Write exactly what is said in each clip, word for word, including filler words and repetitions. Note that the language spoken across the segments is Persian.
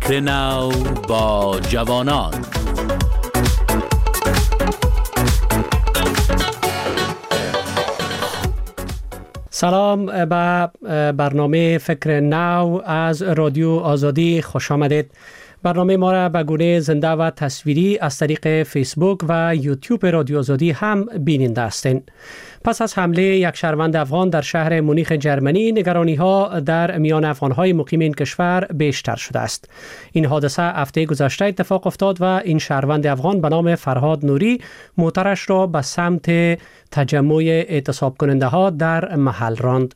فکر نو با جوانان. سلام به برنامه فکر نو از رادیو آزادی خوش آمدید. برنامه ما را به گونه زنده و تصویری از طریق فیسبوک و یوتیوب رادیو آزادی هم بیننده هستین. پس از حمله یک شهروند افغان در شهر مونیخ جرمنی، نگرانی ها در میان افغان های مقیم این کشور بیشتر شده است. این حادثه هفته گذشته اتفاق افتاد و این شهروند افغان به نام فرهاد نوری موترش را به سمت تجمع اعتصاب کننده ها در محل راند.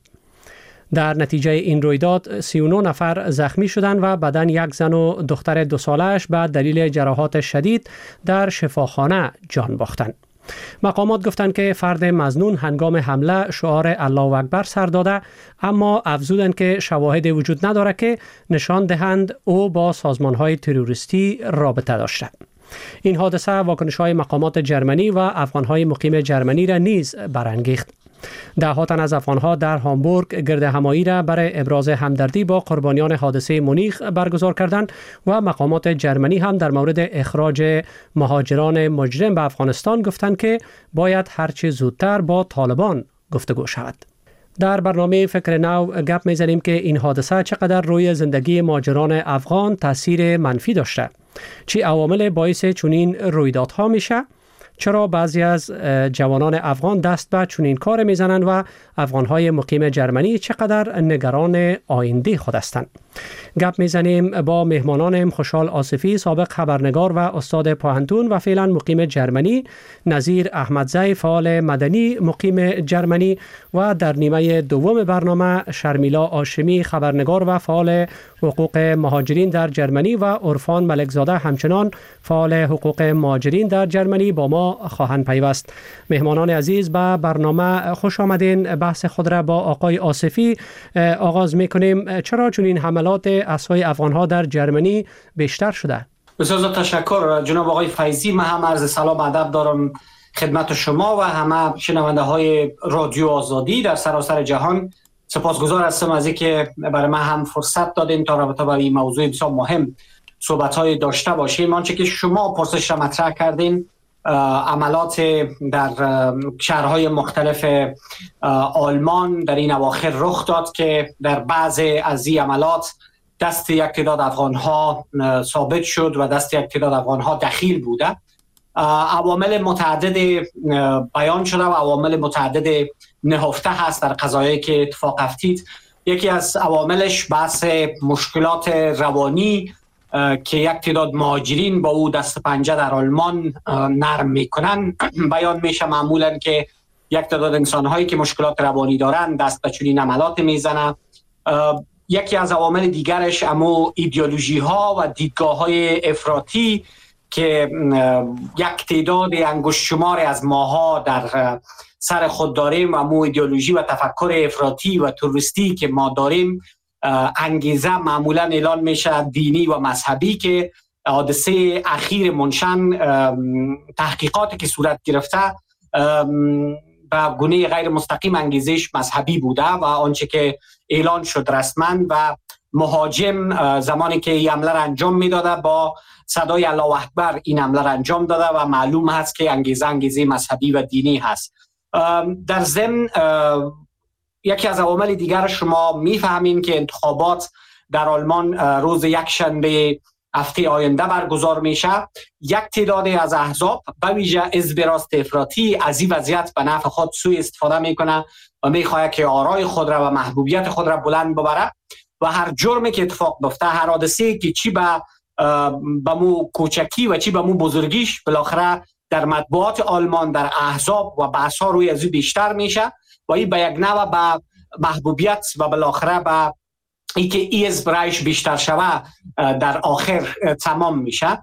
در نتیجه این رویداد سی و نه نفر زخمی شدند و بدن یک زن و دختر دو سالش به دلیل جراحات شدید در شفاخانه جان باختند. مقامات گفتند که فرد مظنون هنگام حمله شعار الله اکبر سر داده، اما افزودند که شواهد وجود ندارد که نشان دهند او با سازمان‌های تروریستی رابطه داشته. این حادثه واکنش‌های مقامات جرمنی و افغان‌های مقیم جرمنی را نیز برانگیخت. ده ها تن از افغان‌ها در هامبورگ گرد همایی را برای ابراز همدردی با قربانیان حادثه مونیخ برگزار کردند و مقامات جرمنی هم در مورد اخراج مهاجران مجرم به افغانستان گفتند که باید هرچه زودتر با طالبان گفتگو شود. در برنامه فکر نو گپ می‌زنیم که این حادثه چقدر روی زندگی مهاجران افغان تاثیر منفی داشته، چی عوامل باعث چنین رویدادها میشه، چرا بعضی از جوانان افغان دست به چنین کار میزنند و افغانهای مقیم جرمنی چقدر نگران آینده خود هستند. گپ میزنیم با مهمانانم خوشحال آصفی، سابق خبرنگار و استاد پوهنتون و فعلا مقیم جرمنی، نظیر احمدزی، فعال مدنی مقیم جرمنی، و در نیمه دوم برنامه شرمیلا هاشمی، خبرنگار و فعال حقوق مهاجرین در جرمنی، و عرفان ملکزاده همچنان فعال حقوق مهاجرین در جرمنی با ما خواهند پیوست. مهمانان عزیز به برنامه خوش آمدین. بحث خود را با آقای آصفی آغاز میکنیم. چرا چنین حملات اسبای افغان‌ها در جرمنی بیشتر شده؟ بسیار تشکر جناب آقای فیضی. من هم عرض سلام ادب دارم خدمت شما و همه شنونده های رادیو آزادی در سراسر جهان. سپاسگزار هستم از اینکه برای من هم فرصت دادین تا رابطه با این موضوع بسیار مهم صحبت های داشته باشیم. آنچه که شما پرسش را مطرح کردین، عملات در شهرهای مختلف آلمان در این اواخر رخ داد که در بعضی از این عملات دست یک تعداد افغان‌ها ثابت شد و دست یک تعداد افغان‌ها دخیل بوده. عوامل متعدد بیان شده و عوامل متعدد نهفته هست در قضایایی که اتفاق افتید. یکی از عواملش بحث مشکلات روانی که یک تعداد مهاجرین با او دست پنجه در آلمان نرم میکنن بیان میشه. معمولا که یک تعداد انسان‌هایی که مشکلات روانی دارن دست به چنین عملات میزنن. یکی از عوامل دیگرش امو ایدئولوژی ها و دیدگاه های افراطی که یک تعداد انگشت شمار از ماها در سر خود داریم، امو ایدئولوژی و تفکر افراطی و توریستی که ما داریم، انگیزه معمولا اعلان میشه دینی و مذهبی که حادثه اخیر منشن تحقیقاتی که صورت گرفته به گونه غیر مستقیم انگیزش مذهبی بوده و آنچه که اعلان شد رسما و مهاجم زمانی که این حمله را انجام میداده با صدای الله اکبر این حمله را انجام داده و معلوم هست که انگیزه انگیزه مذهبی و دینی هست. در ضمن یکی از عوامل دیگر شما میفهمین که انتخابات در آلمان روز یکشنبه هفته آینده برگزار میشه. یک تعداد از احزاب به ویژه حزب راست افراطی از این وضعیت به نفع خود سوء استفاده میکنه و میخواد که آرای خود را و محبوبیت خود را بلند ببره و هر جرمی که اتفاق بیفته، هر حادثه‌ای که چی به به مو کوچکی و چی به مو بزرگیش بالاخره در مطبوعات آلمان در احزاب و بحث‌ها روی از بیشتر میشه و این به یک نوع به محبوبیت و بالاخره به ای که ای از برایش بیشتر شوه در آخر تمام میشه.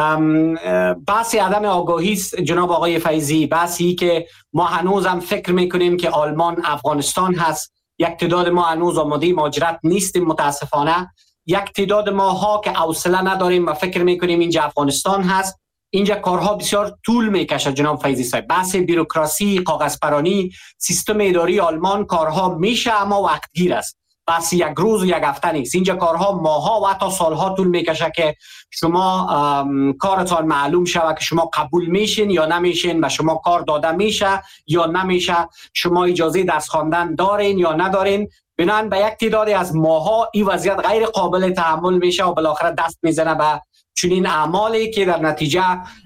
بحث عدم آگاهی جناب آقای فیضی، بحثی که ما هنوز هم فکر میکنیم که آلمان افغانستان هست. یک تعداد ما هنوز آماده مهاجرت نیستیم متاسفانه. یک تعداد ماها که حوصله نداریم و فکر میکنیم اینجا افغانستان هست. اینجا کارها بسیار طول میکشه جناب فیضی صاحب. بحث بیروکراسی، کاغذپرانی، سیستم اداری آلمان کارها میشه اما وقتگیر است. بس یک روز و یک هفته نیست. اینجا کارها ماها و حتی سالها طول میکشه که شما کارتان معلوم شود که شما قبول میشین یا نمیشین و شما کار داده میشه یا نمیشه، شما اجازه درس خواندن دارین یا ندارین. بنان به یک تعدادی از ماها این وضعیت غیر قابل تحمل میشه و بالاخره دست میزنه به چنین اعمالی که در نتیجه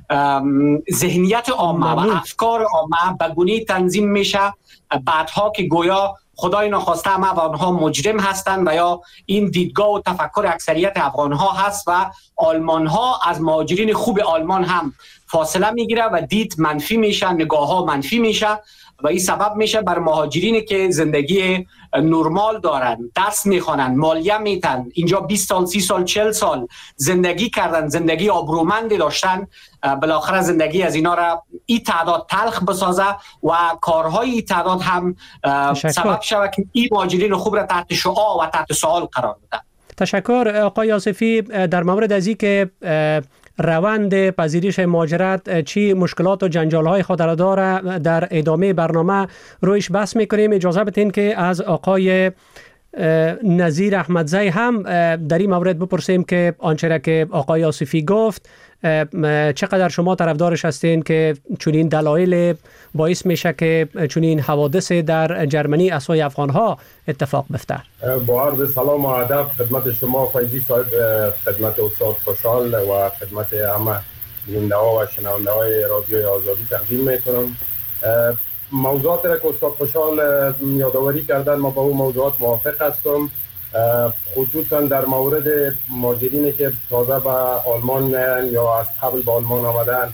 ذهنیت عامه و افکار عامه به گونه‌ای تنظیم میشه بعدها که گویا خدای ناخواسته همه افغان‌ها مجرم هستند و یا این دیدگاه و تفکر اکثریت افغان‌ها هست و آلمان‌ها از مهاجرین خوب آلمان هم فاصله میگیره و دید منفی میشه، نگاه‌ها منفی میشه و این سبب میشه بر مهاجرینی که زندگی نرمال دارن، درس میخوانن، مالیه میتن، اینجا بیست سال، سی سال، چهل سال زندگی کردن، زندگی آبرومندی داشتن، بالاخره زندگی از اینا را این تعداد تلخ بسازه و کارهای این تعداد هم سبب شود که این مهاجرین خوب را تحت شعاع و تحت سوال قرار بده. تشکر آقای آصفی. در مورد از این که روند پذیرش مهاجرت چی مشکلات و جنجال‌های خود را داره در ادامه برنامه رویش بحث می‌کنیم. اجازه بدین که از آقای نظیر احمدزی هم در این مورد بپرسیم که آنچه را که آقای آصفی گفت چقدر شما طرفدارش هستین که چنین دلایل باعث میشه که چنین حوادث در جرمنی اسای افغان‌ها اتفاق بیفته؟ با عرض سلام و ادب خدمت شما فیضی صاحب، خدمت استاد خوشحال و خدمت همه بیننده‌ها و شنونده‌های رادیوی آزادی تقدیم میکنم. موضوعات را که استاد خوشحال یادآوری کردن ما با اون موضوعات موافق هستم، خصوصا در مورد مهاجرینی که تازه به آلمان میان یا از قبل به آلمان آمدن.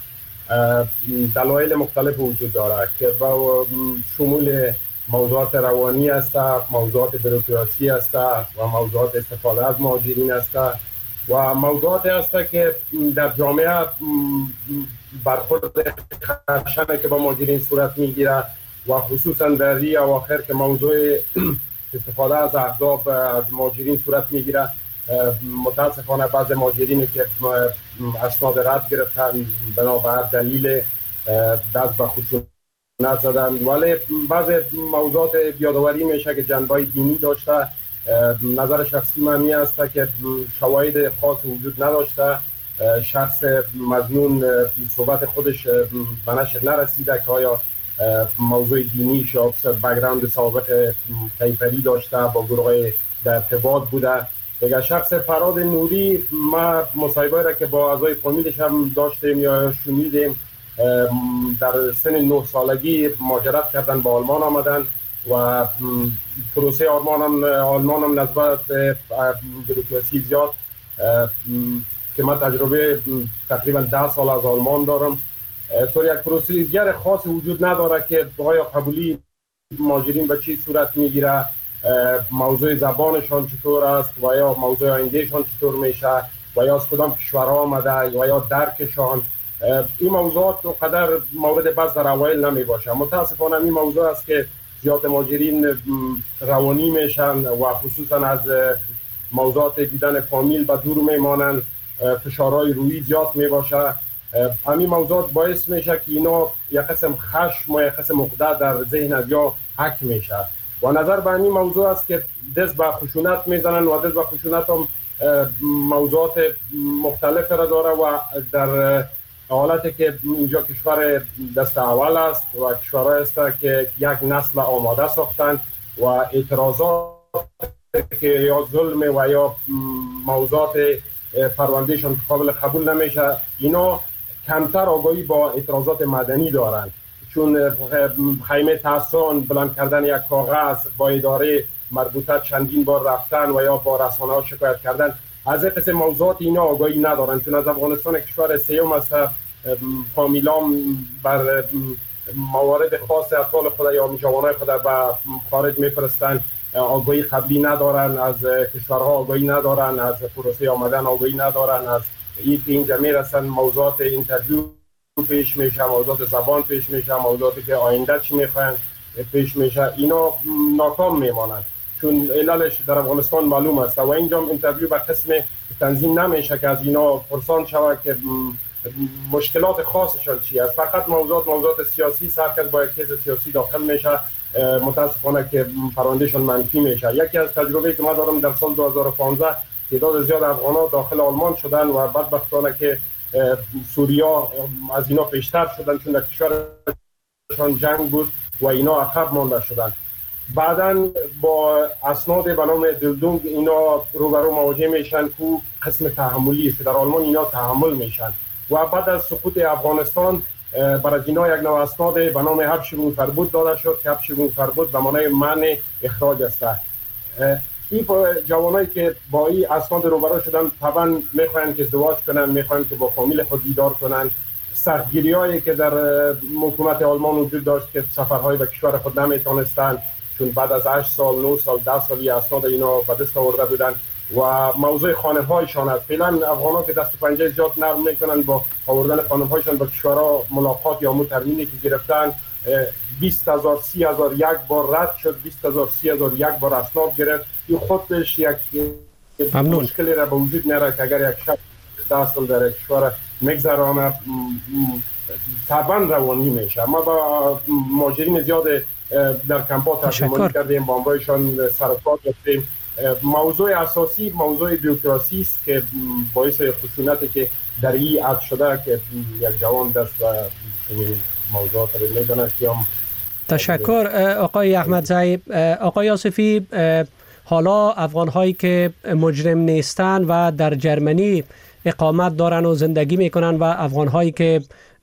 دلایل مختلف وجود داره که با شمول موضوعات روانی است، موضوعات بروکراسی است و موضوعات استفاده از مهاجرین است و موضوعاتی است که در جامعه برخورد خشنه که با مهاجرین صورت میگیره و خصوصا در این اواخر که موضوع استفاده از احزاب از مهاجرین صورت میگیره. متاسفانه بعض مهاجرین که اسناد رد گرفتن بنابر دلیل دست به خشونت زدن، ولی بعض موضوعات یادآوری میشه که جنبه دینی داشته. نظر شخصی من این است که شواهد خاص وجود نداشته، شخص مظنون صحبت خودش به نشر نرسیده که آیا موضوع دینی یا بک‌گراند سابق کیفری داشته، با گروه در ارتباط بوده. دیگه شخص فراد نوری، ما مصاحبه را که با اعضای فامیلش هم داشتیم یا شنیدیم، در سن نه سالگی مهاجرت کردن به آلمان آمدن و پروسه آلمان هم آلمان هم نسبت بروکراسی زیاد که من تجربه تقریبا ده سال از آلمان دارم، طور یک پروسیجر خاص وجود نداره که آیا قبولی مهاجرین به چی صورت میگیره، موضوع زبانشان چطور است و یا موضوع آیندهشان چطور میشه و یا از کدام کشورها آمده و یا درکشان. این موضوعات قدر مورد بحث در اوایل نمی باشه. متاسفانه این موضوع است که زیاد مهاجرین روانی میشن و خصوصا از موضوعات دیدن فامیل به دور میمانن، فشارهای روحی زیاد میباشه. همین موضوعات باعث میشه که اینا یک قسم خشم و یک قسم عقده در ذهن از یا حک میشه و نظر به همین موضوع است که دست به خشونت میزنن و دست به خشونت هم موضوعات مختلف را داره و در حالتی که اینجا کشور دست اول است و کشورهای است که یک نسل آماده ساختن و اعتراضات که یا ظلم و یا موضوعات پروندهشان قابل قبول نمیشه، اینا کمتر آگاهی با اعتراضات مدنی دارن، چون خیمه تحصان بلند کردن یک کاغذ با اداره مربوطه چندین بار رفتن و یا با رسانه ها شکایت کردن، از این قسم موضوعات اینا آگاهی ندارن. چون از افغانستان کشور سیوم است، فامیلام بر موارد خاص اطفال خود یا جوانای خود به خارج میفرستن، آگاهی قبلی ندارن، از کشورها آگاهی ندارن، از پروسه آمدن آگاهی ندارن، از این که اینجا میرسن موضوعات اینترویو پیش میشه، موضوعات زبان پیش میشه، موضوعاتی که آینده چی میخواین پیش میشه، اینا ناکام میمانن چون علالش در افغانستان معلوم است و اینجا اینترویو به قسم تنظیم نمیشه که از اینا پرسان شود که مشکلات خاصشان چی است. فقط موضوعات موضوعات سیاسی، هر کس با یک کیس سیاسی داخل میشه متاسفانه که پروندهشان منفی میشه. یکی از تجربه که ما دارم در سال دو هزار و پانزده تعداد زیاد افغان‌ها داخل آلمان شدن و بدبختانه که سوریا از اینا پیشتر شدن چون در کشورشان جنگ بود و اینا عقب مانده شدن. بعداً با اسناد به نام دلدونگ اینا روبرو مواجه میشن که قسم تحملی است. در آلمان اینا تحمل میشن و بعد از سقوط افغانستان برای اینا یک نوع اسناد به نام حبس فربود داده شد که حبس فربود به معنای منع اخراج است. این جوانایی که با این اسناد روبرو شدن طبعا میخواین که ازدواج کنن، میخواین که با فامیل خود دیدار کنن. سختگیری‌هایی که در حکومت آلمان وجود داشت که سفرهای به کشور خود نمیتونستن چون بعد از هشت سال، نه سال، ده سالی اسناد اینا به دست آورده بودن و موضوع خانه‌هایشان است. فعلا افغان‌ها که دست و پنجه زیاد نرم میکنن با آوردن خانه‌هایشان به کشورها ملاقات یا مو ترمینی که گرفتن بیست هزار سی هزار یک بار رد شد، بیست هزار سی هزار یک بار اسناد گرفت. این خودش یک مشکلی را به وجود میاره که اگر یک شخص ده سال در کشور مگذرانه طبعا روانی میشه. ما با مهاجرین زیاد در کمپ‌ها ترجمانی کردیم، با آنهایشان سر و کار داشتیم. موضوع اساسی موضوع بیوکراسی است که باعث خشونتی که در این عد شده که یک جوان دست و موضوعات رو میدونه. تشکر آقای احمدزی. آقای آصفی، حالا افغان هایی که مجرم نیستن و در جرمنی اقامت دارن و زندگی میکنن و افغان هایی که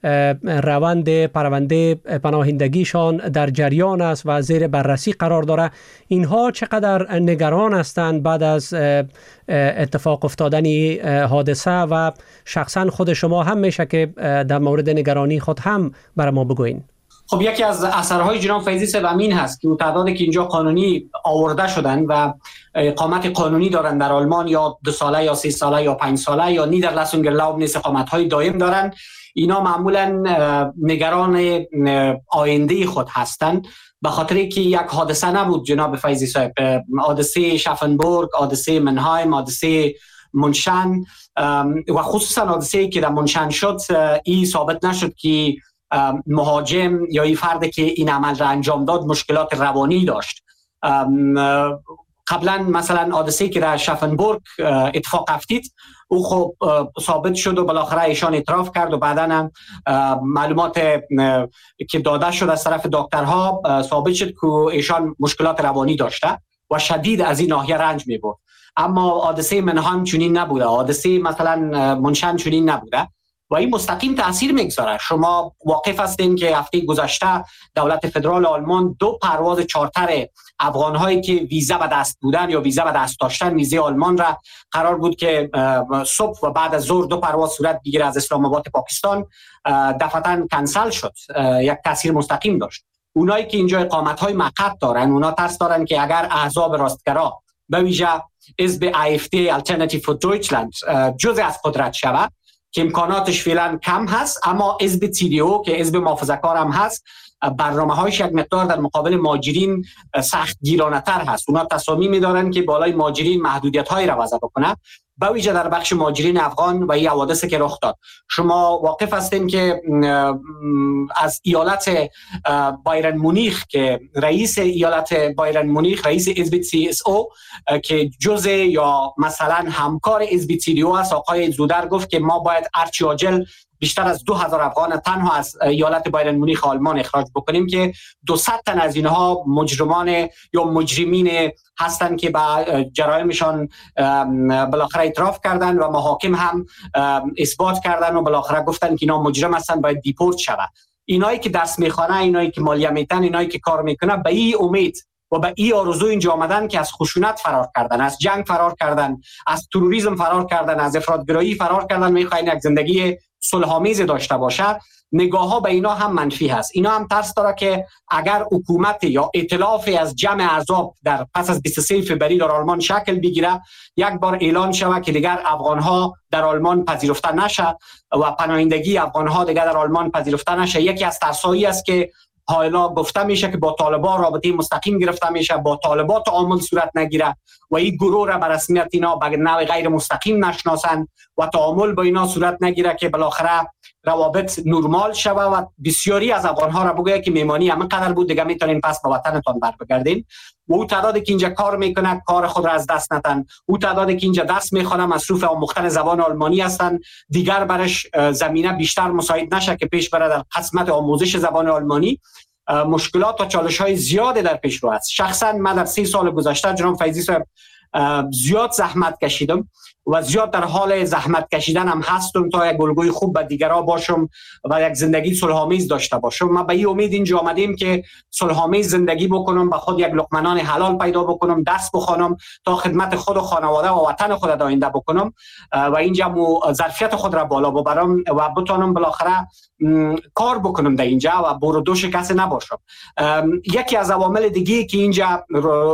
روند پرونده پناهندگیشان در جریان است و زیر بررسی قرار داره، اینها چقدر نگران هستند بعد از اتفاق افتادن حادثه و شخصا خود شما هم میشه که در مورد نگرانی خود هم برای ما بگوین؟ خب یکی از اثرهای جناب فیضی صاحب امین هست که تعدادی که اینجا قانونی آورده شدن و اقامت قانونی دارن در آلمان یا دو ساله یا سه ساله یا پنج ساله یا نیدرلسونگرلاوب نیست اقامت‌های دائم دارن، اینا معمولا نگران آینده خود هستند به خاطر که یک حادثه نبود جناب فیضی صاحب. حادثه شفنبورگ، حادثه منهایم، حادثه منشن و خصوصا حادثه که در منشن شد این ثابت نشد که مهاجم یا این فرد که این عمل را انجام داد مشکلات روانی داشت. قبلا مثلا حادثه‌ای که در شفنبورگ اتفاق افتید او خب ثابت شد و بالاخره ایشان اعتراف کرد و بعدا هم معلومات که داده شد از طرف دکترها ثابت شد که ایشان مشکلات روانی داشته و شدید از این ناحیه رنج می‌برد. اما حادثه منهایم چنین نبوده، حادثه مثلا منشن چنین نبوده و این مستقیم تاثیر میگذاره. شما واقف هستین که هفته گذشته دولت فدرال آلمان دو پرواز چارتر افغان‌هایی که ویزا به دست بودن یا ویزا به دست داشتن ویزای آلمان را قرار بود که صبح و بعد از ظهر دو پرواز صورت بگیره از اسلام آباد پاکستان، دفعتاً کنسل شد. یک تاثیر مستقیم داشت. اونایی که اینجا اقامت‌های موقت دارن اونا ترس دارن که اگر احزاب راستگرا به ویژه حزب آی اف دی Alternative for Deutschland جزء از قدرت شود که امکاناتش فعلا کم هست، اما حزب تی دی او که حزب محافظه‌کار هم هست برنامه‌هایش یک مقدار در مقابل مهاجرین سخت گیرانه‌تر هست. اونا تصامیم دارن که بالای مهاجرین محدودیت‌هایی را وضع بکنه، به ویژه در بخش مهاجرین افغان و این حوادثی که رخ داد. شما واقف هستین که از ایالت بایرن مونیخ که رئیس ایالت بایرن مونیخ رئیس حزب سی اس او که جزء یا مثلا همکار حزب تی دی او است، آقای زودر گفت که ما باید ارچی عاجل بیشتر از دو هزار افغان تنها از ایالت بایرن مونیخ آلمان اخراج بکنیم که دویست تن از اینها مجرمان یا مجرمین هستند که با جرائمشان بالاخره اعتراف کردن و محاکم هم اثبات کردن و بالاخره گفتن که اینا مجرم هستند باید دیپورت شود. اینایی که درس میخوانه، اینایی که مالیه میتن، اینایی که کار میکنه به این امید و به این آرزو اینجا آمدن که از خشونت فرار کردن، از جنگ فرار کردن، از تروریسم فرار کردن، از افراطگرایی فرار کردن، میخواین یک زندگی صلح‌آمیز داشته باشه. نگاه ها به اینا هم منفی هست. اینا هم ترس داره که اگر حکومت یا ائتلافی از جمع احزاب در پس از بیست و سوم فوریه در آلمان شکل بگیره، یک بار اعلان شود که دیگر افغان ها در آلمان پذیرفته نشه و پناهندگی افغان ها دیگر در آلمان پذیرفته نشه. یکی از ترسایی است که حالا گفته میشه که با طالبان رابطه مستقیم گرفته میشه، با طالبان تعامل صورت نگیره و این گروه را به رسمیت اینا به نوع غیر مستقیم نشناسن و تعامل با اینا صورت نگیره که بالاخره روابط نرمال شوه و بسیاری از افغان‌ها را بگوید که میمانی همینقدر بود دیگه میتونین پس به وطنتان بر بگردین. و او تعدادی که اینجا کار میکنه کار خود را از دست ندن، او تعدادی که اینجا درس میخوانه مصروف آموختن زبان آلمانی هستند، دیگر برش زمینه بیشتر مساعد نشه که پیش بره در قسمت آموزش زبان آلمانی. مشکلات و چالش‌های زیادی در پیش رو است. شخصا من در سی سال گذشته جناب فیضی صاحب زیاد زحمت کشیدم و زیاد در حال زحمت کشیدن هم هستم تا یک الگوی خوب به دیگرها باشم و یک زندگی صلح‌آمیز داشته باشم. ما به این امید اینجا آمدیم که صلح‌آمیز زندگی بکنم، به خود یک لقمه نان حلال پیدا بکنم، دست بخوانم تا خدمت خود و خانواده و وطن خود آینده بکنم و اینجا ظرفیت خود را بالا ببرم و بتونم بالاخره کار بکنم در اینجا و بردوش کسی نباشم. یکی از عوامل دیگه که اینجا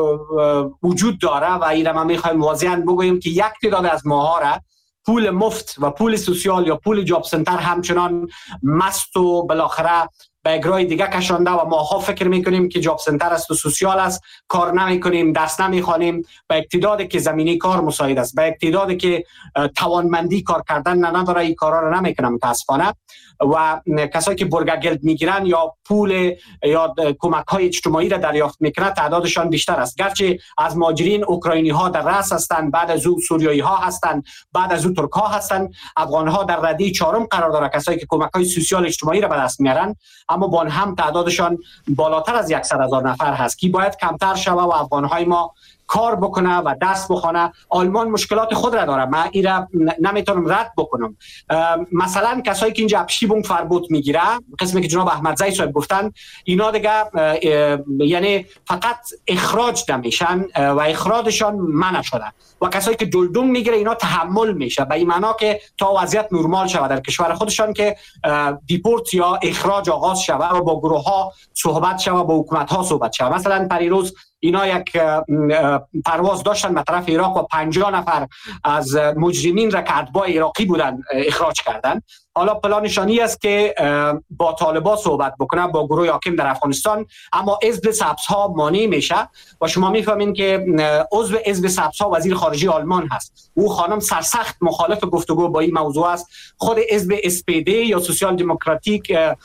وجود داره و این ما میخوایم واضحاً بگوییم که یک تعداد از ماها را پول مفت و پول سوسیال یا پول جاب سنتر همچنان مست و بالاخره به اجرای دیگه کشانده و ماها فکر میکنیم که جاب سنتر است و سوسیال است، کار نمیکنیم، درس نمیخوانیم، به اقتداری که زمینی کار مساعد است، به اقتداری که توانمندی کار کردن نداره این کارا رو نمیکنم متاسفانه. و کسایی که برگگلد میگیرن یا پول یا کمک های اجتماعی را دریافت میکنن تعدادشان بیشتر است. گرچه از مهاجرین اوکراینی ها در رأس هستند، بعد از او سوریایی ها هستند، بعد از او ترک ها هستند، افغان ها در رده چهارم قرار داره، کسایی که کمک های سوسیال اجتماعی را به دست میارن، اما با هم تعدادشان بالاتر از صد هزار نفر هست که باید کمتر شوه و افغان های ما کار بکنه و دست بخونه. آلمان مشکلات خود را داره، من این را نمیتونم رد بکنم. مثلا کسایی که اینجا ابشیبونگ فربوت میگیره، قسمی که جناب احمدزی صاحب گفتن، اینا دیگه یعنی فقط اخراج نمیشن و اخراجشان منع شده و کسایی که دلدوم میگیره اینا تحمل میشه، به این معنا که تا وضعیت نرمال شود در کشور خودشان که دیپورت یا اخراج آغاز شود و با گروه ها صحبت شود، با حکومت ها صحبت شود. مثلا پریروز اینا یک پرواز داشتن به طرف عراق و پنجاه نفر از مجرمین را که اتباع عراقی بودن اخراج کردن. حالا پلانشانی است که با طالبان صحبت بکنه، با گروه حاکم در افغانستان، اما حزب سبزها مانع میشه و شما میفهمین که عضو حزب سبزها وزیر خارجه آلمان هست. او خانم سرسخت مخالف گفتگو با این موضوع است. خود حزب اس پی دی یا سوسیال دموکراتیک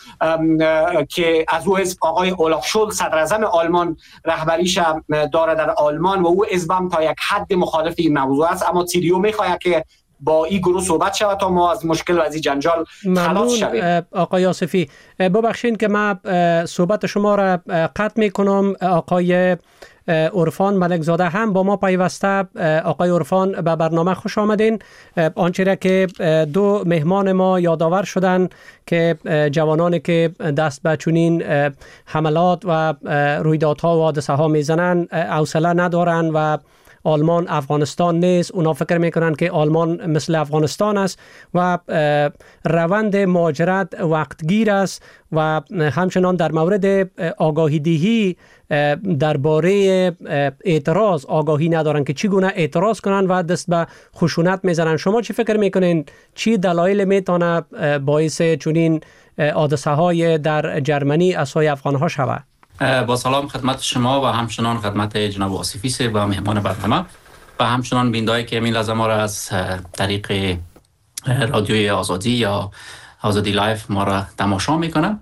که از او حزب آقای اولاف شولز صدر اعظم آلمان رهبریش داره در آلمان و او حزبم تا یک حد مخالف این موضوع است، اما تیریو میخواد که با این گروه صحبت شود تا ما از مشکل و از این جنجال خلاص شویم. آقای آصفی ببخشید که من صحبت شما را قطع میکنم. آقای عرفان ملک زاده هم با ما پیوسته. آقای عرفان به برنامه خوش آمدین. آنچه را که دو مهمان ما یادآور شدن که جوانانی که دست به چنین حملات و رویدادها و حادثه ها میزنن حوصله ندارن و آلمان افغانستان نیست. اونا فکر میکنن که آلمان مثل افغانستان است و روند مهاجرت وقتگیر است و همچنان در مورد آگاهی دهی درباره اعتراض آگاهی ندارن که چگونه اعتراض کنن و دست به خشونت میزنن. شما چی فکر میکنین چی دلایل میتونه باعث چنین حادثه های در جرمنی از سوی افغان ها شود؟ با سلام خدمت شما و همچنان خدمت جناب آصفی صاحب و مهمان برنامه و همچنان بیننده‌ای که این لحظه ما را از طریق رادیوی آزادی یا آزادی لایف ما را تماشا میکنن.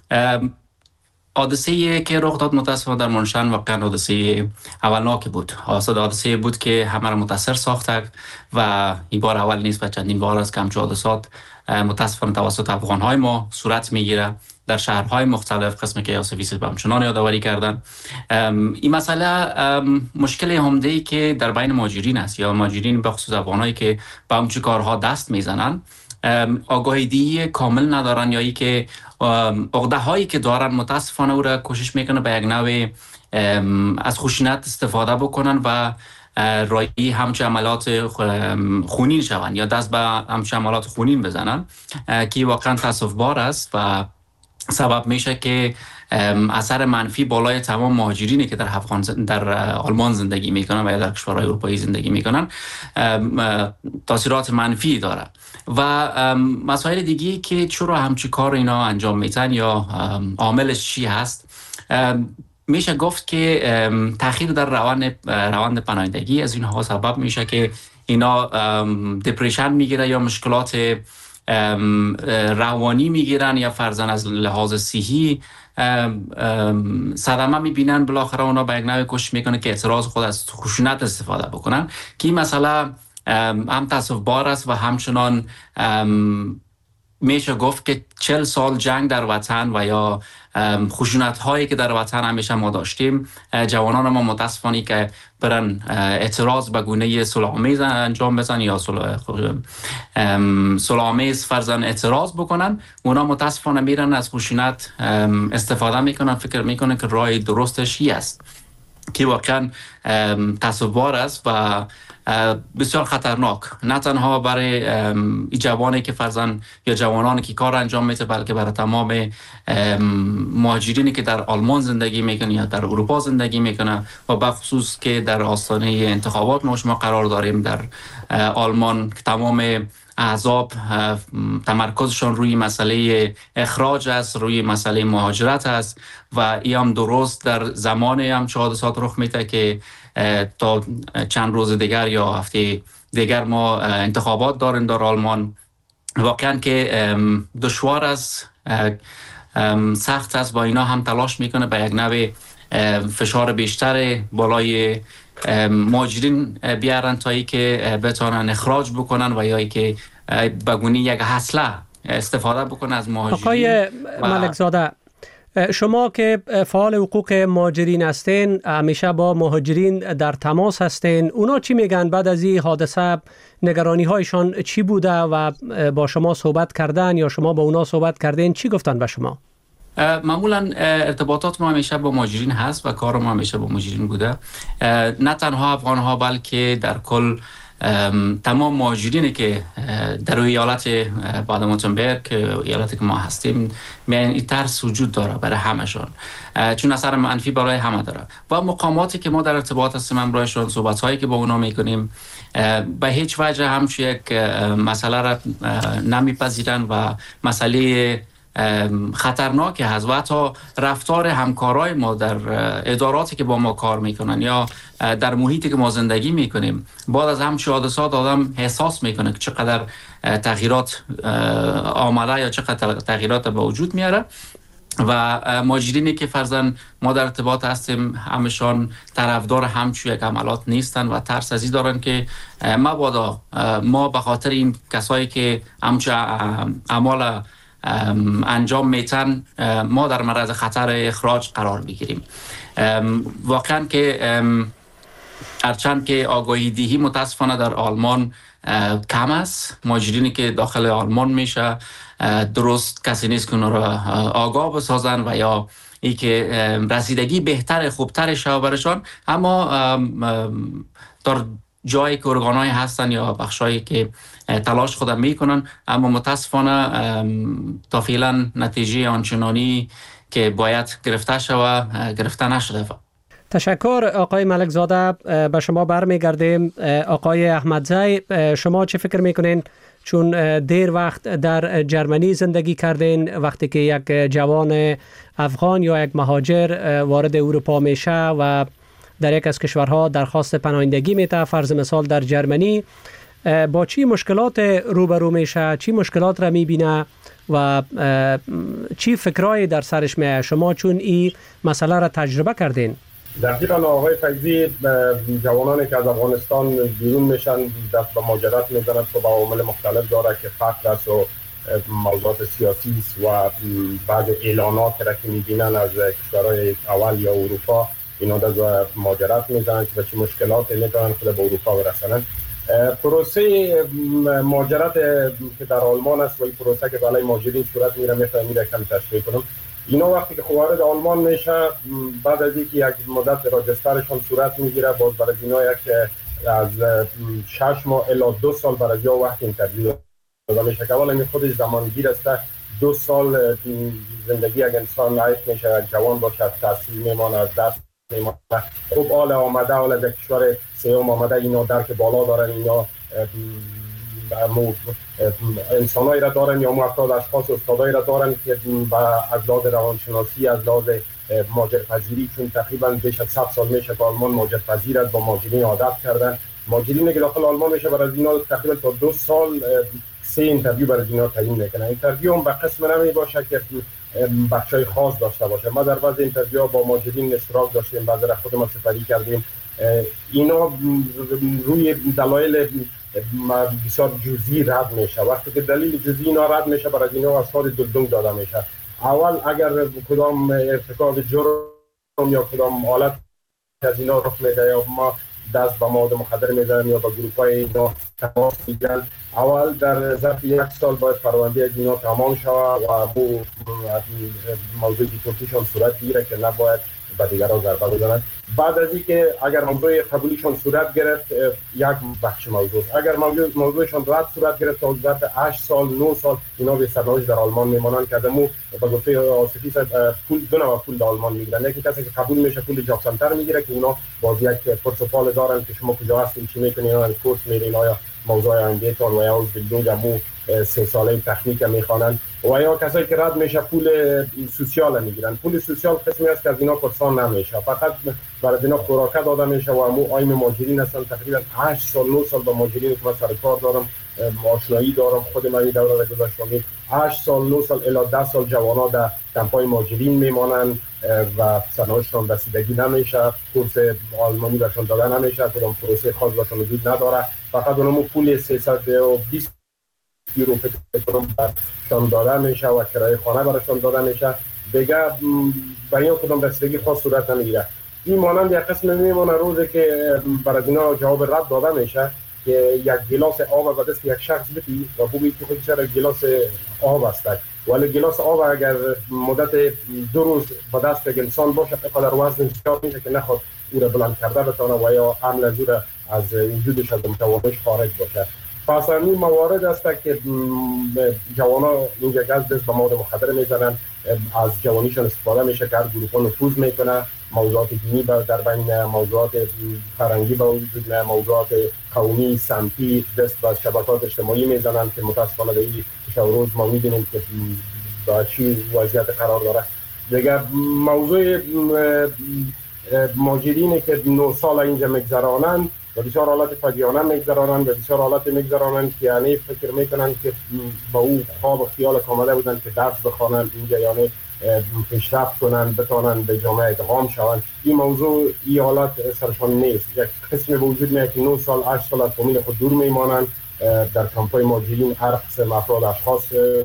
حادثه‌ای که رخ داد متاسفانه در منشن واقعا حادثه اولناکی بود. حادثه بود که همه را متاثر ساخته و این بار اول نیست و چندین بار است که همچون حادثات متاسفانه توسط افغان‌های ما صورت میگیره در شهرهای مختلف، قسمی که آصفی صاحب همچنان یادآوری کردن. این مسئله مشکل عمده‌ای که در بین مهاجرین است یا مهاجرین به خصوص افغانایی که به همچون کارها دست میزنن آگاهی کامل ندارن یا ای که عقده هایی که دارن متاسفانه او را کوشش میکنه به یک نوع از خشونت استفاده بکنن و رایی همچون عملات خونین شوند یا دست به همچون عملات خونین بزنن که واقعا تأسف بار است و سبب میشه که اثر منفی بالای تمام مهاجرینی که در افغان در آلمان زندگی میکنن و یا در کشورهای اروپایی زندگی میکنن تاثیرات منفی داره و مسائل دیگه که چرا همچی کار اینا انجام میتن یا عاملش چی هست. میشه گفت که تأخیر در روند روند پناهندگی از اینها سبب میشه که اینا دپریشن میگیره یا مشکلات روانی میگیرن یا فرضاً از لحاظ صحی صدمه میبینن، بالاخره اونا به یک نوع کوشش میکنه که اعتراض خود از خشونت استفاده بکنن که این مسئله هم تصف بار است و همچنان میشه گفت که چل سال جنگ در وطن و یا خشونت هایی که در وطن همیشه ما داشتیم، جوانان ما متاسفانه که برن اعتراض به گونه صلح‌آمیز انجام بزن یا صلح‌آمیز فرضاً اعتراض بکنن، اونا متاسفانه میرن از خشونت استفاده میکنن، فکر میکنن که راه درستش هی است که واقعا تصور است و بسیار خطرناک، نه تنها برای جوانی که فرزن یا جوانانی که کار انجام میده، بلکه برای تمام مهاجرینی که در آلمان زندگی میکنه یا در اروپا زندگی میکنه و بخصوص که در آستانه انتخابات ما شما قرار داریم در آلمان که تمام احزاب تمرکزشون روی مسئله اخراج است، روی مسئله مهاجرت است و این هم درست در زمان هم چه حادثات رخ میده که تا چند روز دیگر یا هفته دیگر ما انتخابات داریم در آلمان. واقعا که دشوار است، سخت است، با اینا هم تلاش میکنه به یک نوع فشار بیشتر بالای مهاجرین بیارن تا ای که بتونن اخراج بکنن و یا ای که بگونی یک حسله استفاده بکنن از مهاجرین. آقای ملکزاده، شما که فعال حقوق مهاجرین هستین، همیشه با مهاجرین در تماس هستین، اونا چی میگن بعد از این حادثه؟ نگرانی هایشان چی بوده و با شما صحبت کردن یا شما با اونا صحبت کردین؟ چی گفتن به شما؟ معمولا ارتباطات ما همیشه با مهاجرین هست و کار ما همیشه با مهاجرین بوده، نه تنها افغان ها بلکه در کل تمام مهاجرینی که در ایالت بادن-وورتنبرگ که ایالتی که ما هستیم، این ترس وجود داره برای همشون، چون اثر منفی برای همه داره و مقاماتی که ما در ارتباط هستیم همراهشون، صحبت هایی که با اونا میکنیم، به هیچ وجه همچون یک مسئله را نمیپذیرن و مسئله خطرناک هست و حتی رفتار همکارای ما در اداراتی که با ما کار میکنن یا در محیطی که ما زندگی میکنیم، بعد از همچین حادثات آدم احساس میکنه که چقدر تغییرات آمده یا چقدر تغییرات به وجود میاره و مهاجرینی که فرضاً ما در ارتباط هستیم همشان طرفدار همچون یک عملات نیستن و ترس از این دارن که مبادا ما به خاطر این کسایی که همچون اعمال انجام میتن ما در معرض خطر اخراج قرار بگیریم. واقعا که هرچند که آگاهی دهی متاسفانه در آلمان کم است، مهاجرینی که داخل آلمان میشه درست کسی نیست که اون را آگاه بسازن و یا ای که رسیدگی بهتر خوبتر شو برشان، اما در جایی که ارگانایی هستن یا بخشایی که تلاش خودم میکنن، اما متاسفانه تا فعلا نتیجه آنچنانی که باید گرفته شود گرفته نشده. تشکر آقای ملکزاده. به شما برمیگردیم. آقای احمدزی، شما چه فکر میکنین؟ چون دیر وقت در جرمنی زندگی کردین، وقتی که یک جوان افغان یا یک مهاجر وارد اروپا میشه و در یک از کشورها درخواست پناهندگی میده، فرض مثال در جرمنی، با چی مشکلات روبرو میشه؟ چی مشکلات را میبینه و چی فکرایی در سرش میه؟ شما چون این مسئله را تجربه کردین. دقیقاً آقای فیضی، جوانانی که از افغانستان بیرون میشن دست به مهاجرت میزنن که با عوامل مختلف داره که فقر است و موضوعات سیاسی است و بعض اعلانات را که میبینن از کشورهای اول یا اروپا، اینا در مهاجرت میزنن که به چه مشکلاتی میتونن خود به اروپا برسنن. پروسه مهاجرت که در آلمان است و این پروسه که برای مهاجرین صورت میگیره میتونم میره کم تشریح کنم. اینا وقتی که وارد آلمان میشه، بعد از اینکه یک مدت راجسترشون صورت میگیره، باز برای اینا یک از شش ماه الی دو سال برای یا وقت اینترویو داده میشه که اولا خودش زمانگیر است. دو سال زندگی یک انسان عیب میشه، یک جوان باشه، تحصیل میمانه، از دست میمانه. خوب آل آمده، آل از کشور سیوم آمده، اینا درک بالا دارن، اینا انسانایی را دارن یا افراد اشخاص استادایی را دارن که از لحاظ روانشناسی، از لحاظ مهاجرپذیری، چون تقریبا بیش از صد سال میشه که آلمان مهاجرپذیر است، با مهاجرین عادت کردن. مهاجرینی که داخل آلمان میشه برای اینا تقریبا تا دو سال سه اینترویو برای اینا تعیین میکنه. اینترویو هم به قسم نمی باشه که بخشای خاص داشته باشه. ما در بعض اینترویو با ماجرین اشتراک داشتیم، بعضی را خودمون سپری کردیم. اینا روی دلایل بسیار جزئی رد میشه. وقتی که دلیل جزئی اینا رد میشه، برای اینا اسناد دلدنگ داده میشه. اول اگر کدام ارتکاب جرم یا کدام حالت از اینا رخ میده یا ما دست به مواد مخدر میزنن یا با گروپای اینا تماس میگیرن، اول در ظرف یک سال باید پرونده از اینا تمام شود و بو موضوع دیپورتیشن صورت گیره که نباید به دیگران ضربه بزنند. بعد از اینکه اگر موضوع قبولیشون صورت گرفت، یک بخش موضوع اگر موضوع موضوعشون رد صورت گرفت تا ظرف هشت سال نه سال اینا به سرنوشت در آلمان میمانند که دمو به گفته آصفی پول دو نوع پول در آلمان میگیرن. یکی کسی که قبول میشه پول جاکسنتر میگیره که اونا باز یک پورتفولیو دارن که شما کجا هستین چی میکنین، اینا کورس میرین، آیا موضوع انگیتون و یا بیلدینگ مو سه ساله تکنیک میخوانن، و یا کسایی که رد میشه پول سوسیال میگیرن. پول سوسیال قسمی است که از اینا پرسان نمیشه، فقط برای اینا خوراکه داده میشه و مو آیم ماجرین هستن. تقریبا هشت سال نه سال با ماجرین که من سر کار دارم، آشنایی دارم، خود من این دوره را گذاشتم. هشت سال نه سال الی ده سال جوانا در کمپای ماجرین میمانن و سرنوشتشون رسیدگی نمیشه، کورس آلمانی برشون داده نمیشه، کدام پروسه خاص برشون وجود نداره، فقط اونمو پول سیصد و بیست یورو برشون داده میشه و کرایه خانه برشون داده میشه. دیگه برای این کدام رسیدگی خاص صورت نمیگیره. این مانند یک قسم میمونه روزی که برای اینا جواب رد داده میشه که یک گلاس آب به دست یک شخص بدی و بگویی که خود چرا گلاس آب است، ولی گلاس آب اگر مدت دو روز به دست یک انسان باشه قدر وزن زیاد میشه که نخواد او را بلند کرده بتونه و یا حمل از او را از وجودش از متوانش خارج باشه. پس این موارد است که جوانا اینجا گز دست به مواد مخدر میزنن، از جوانیشون استفاده میشه که هر گروه نفوذ میکنه، موضوعات دینی در بین، موضوعات فرنگی با وجود نه، موضوعات قومی سمتی دست به شبکات اجتماعی میزنن که متاسفانه در این روز ما میبینیم که با چی وضعیت قرار داره. دیگر موضوع ماجرینی که نه سال اینجا میگذرانند و بسیار حالت فجیانه میگذرانند و بسیار حالت میگذرانند که یعنی فکر میکنند که با او خواب و خیال کامله بودند که درس بخوانند اینجا، یعنی پیشرفت کنند، بتوانند به جامعه ادغام شوند. این موضوع این حالت سرشان نیست. یک قسم وجود میاد که نه سال هشت سال از فامیل خود دور میمانند. در کمپای ماجرین هر قسم افراد اشخاص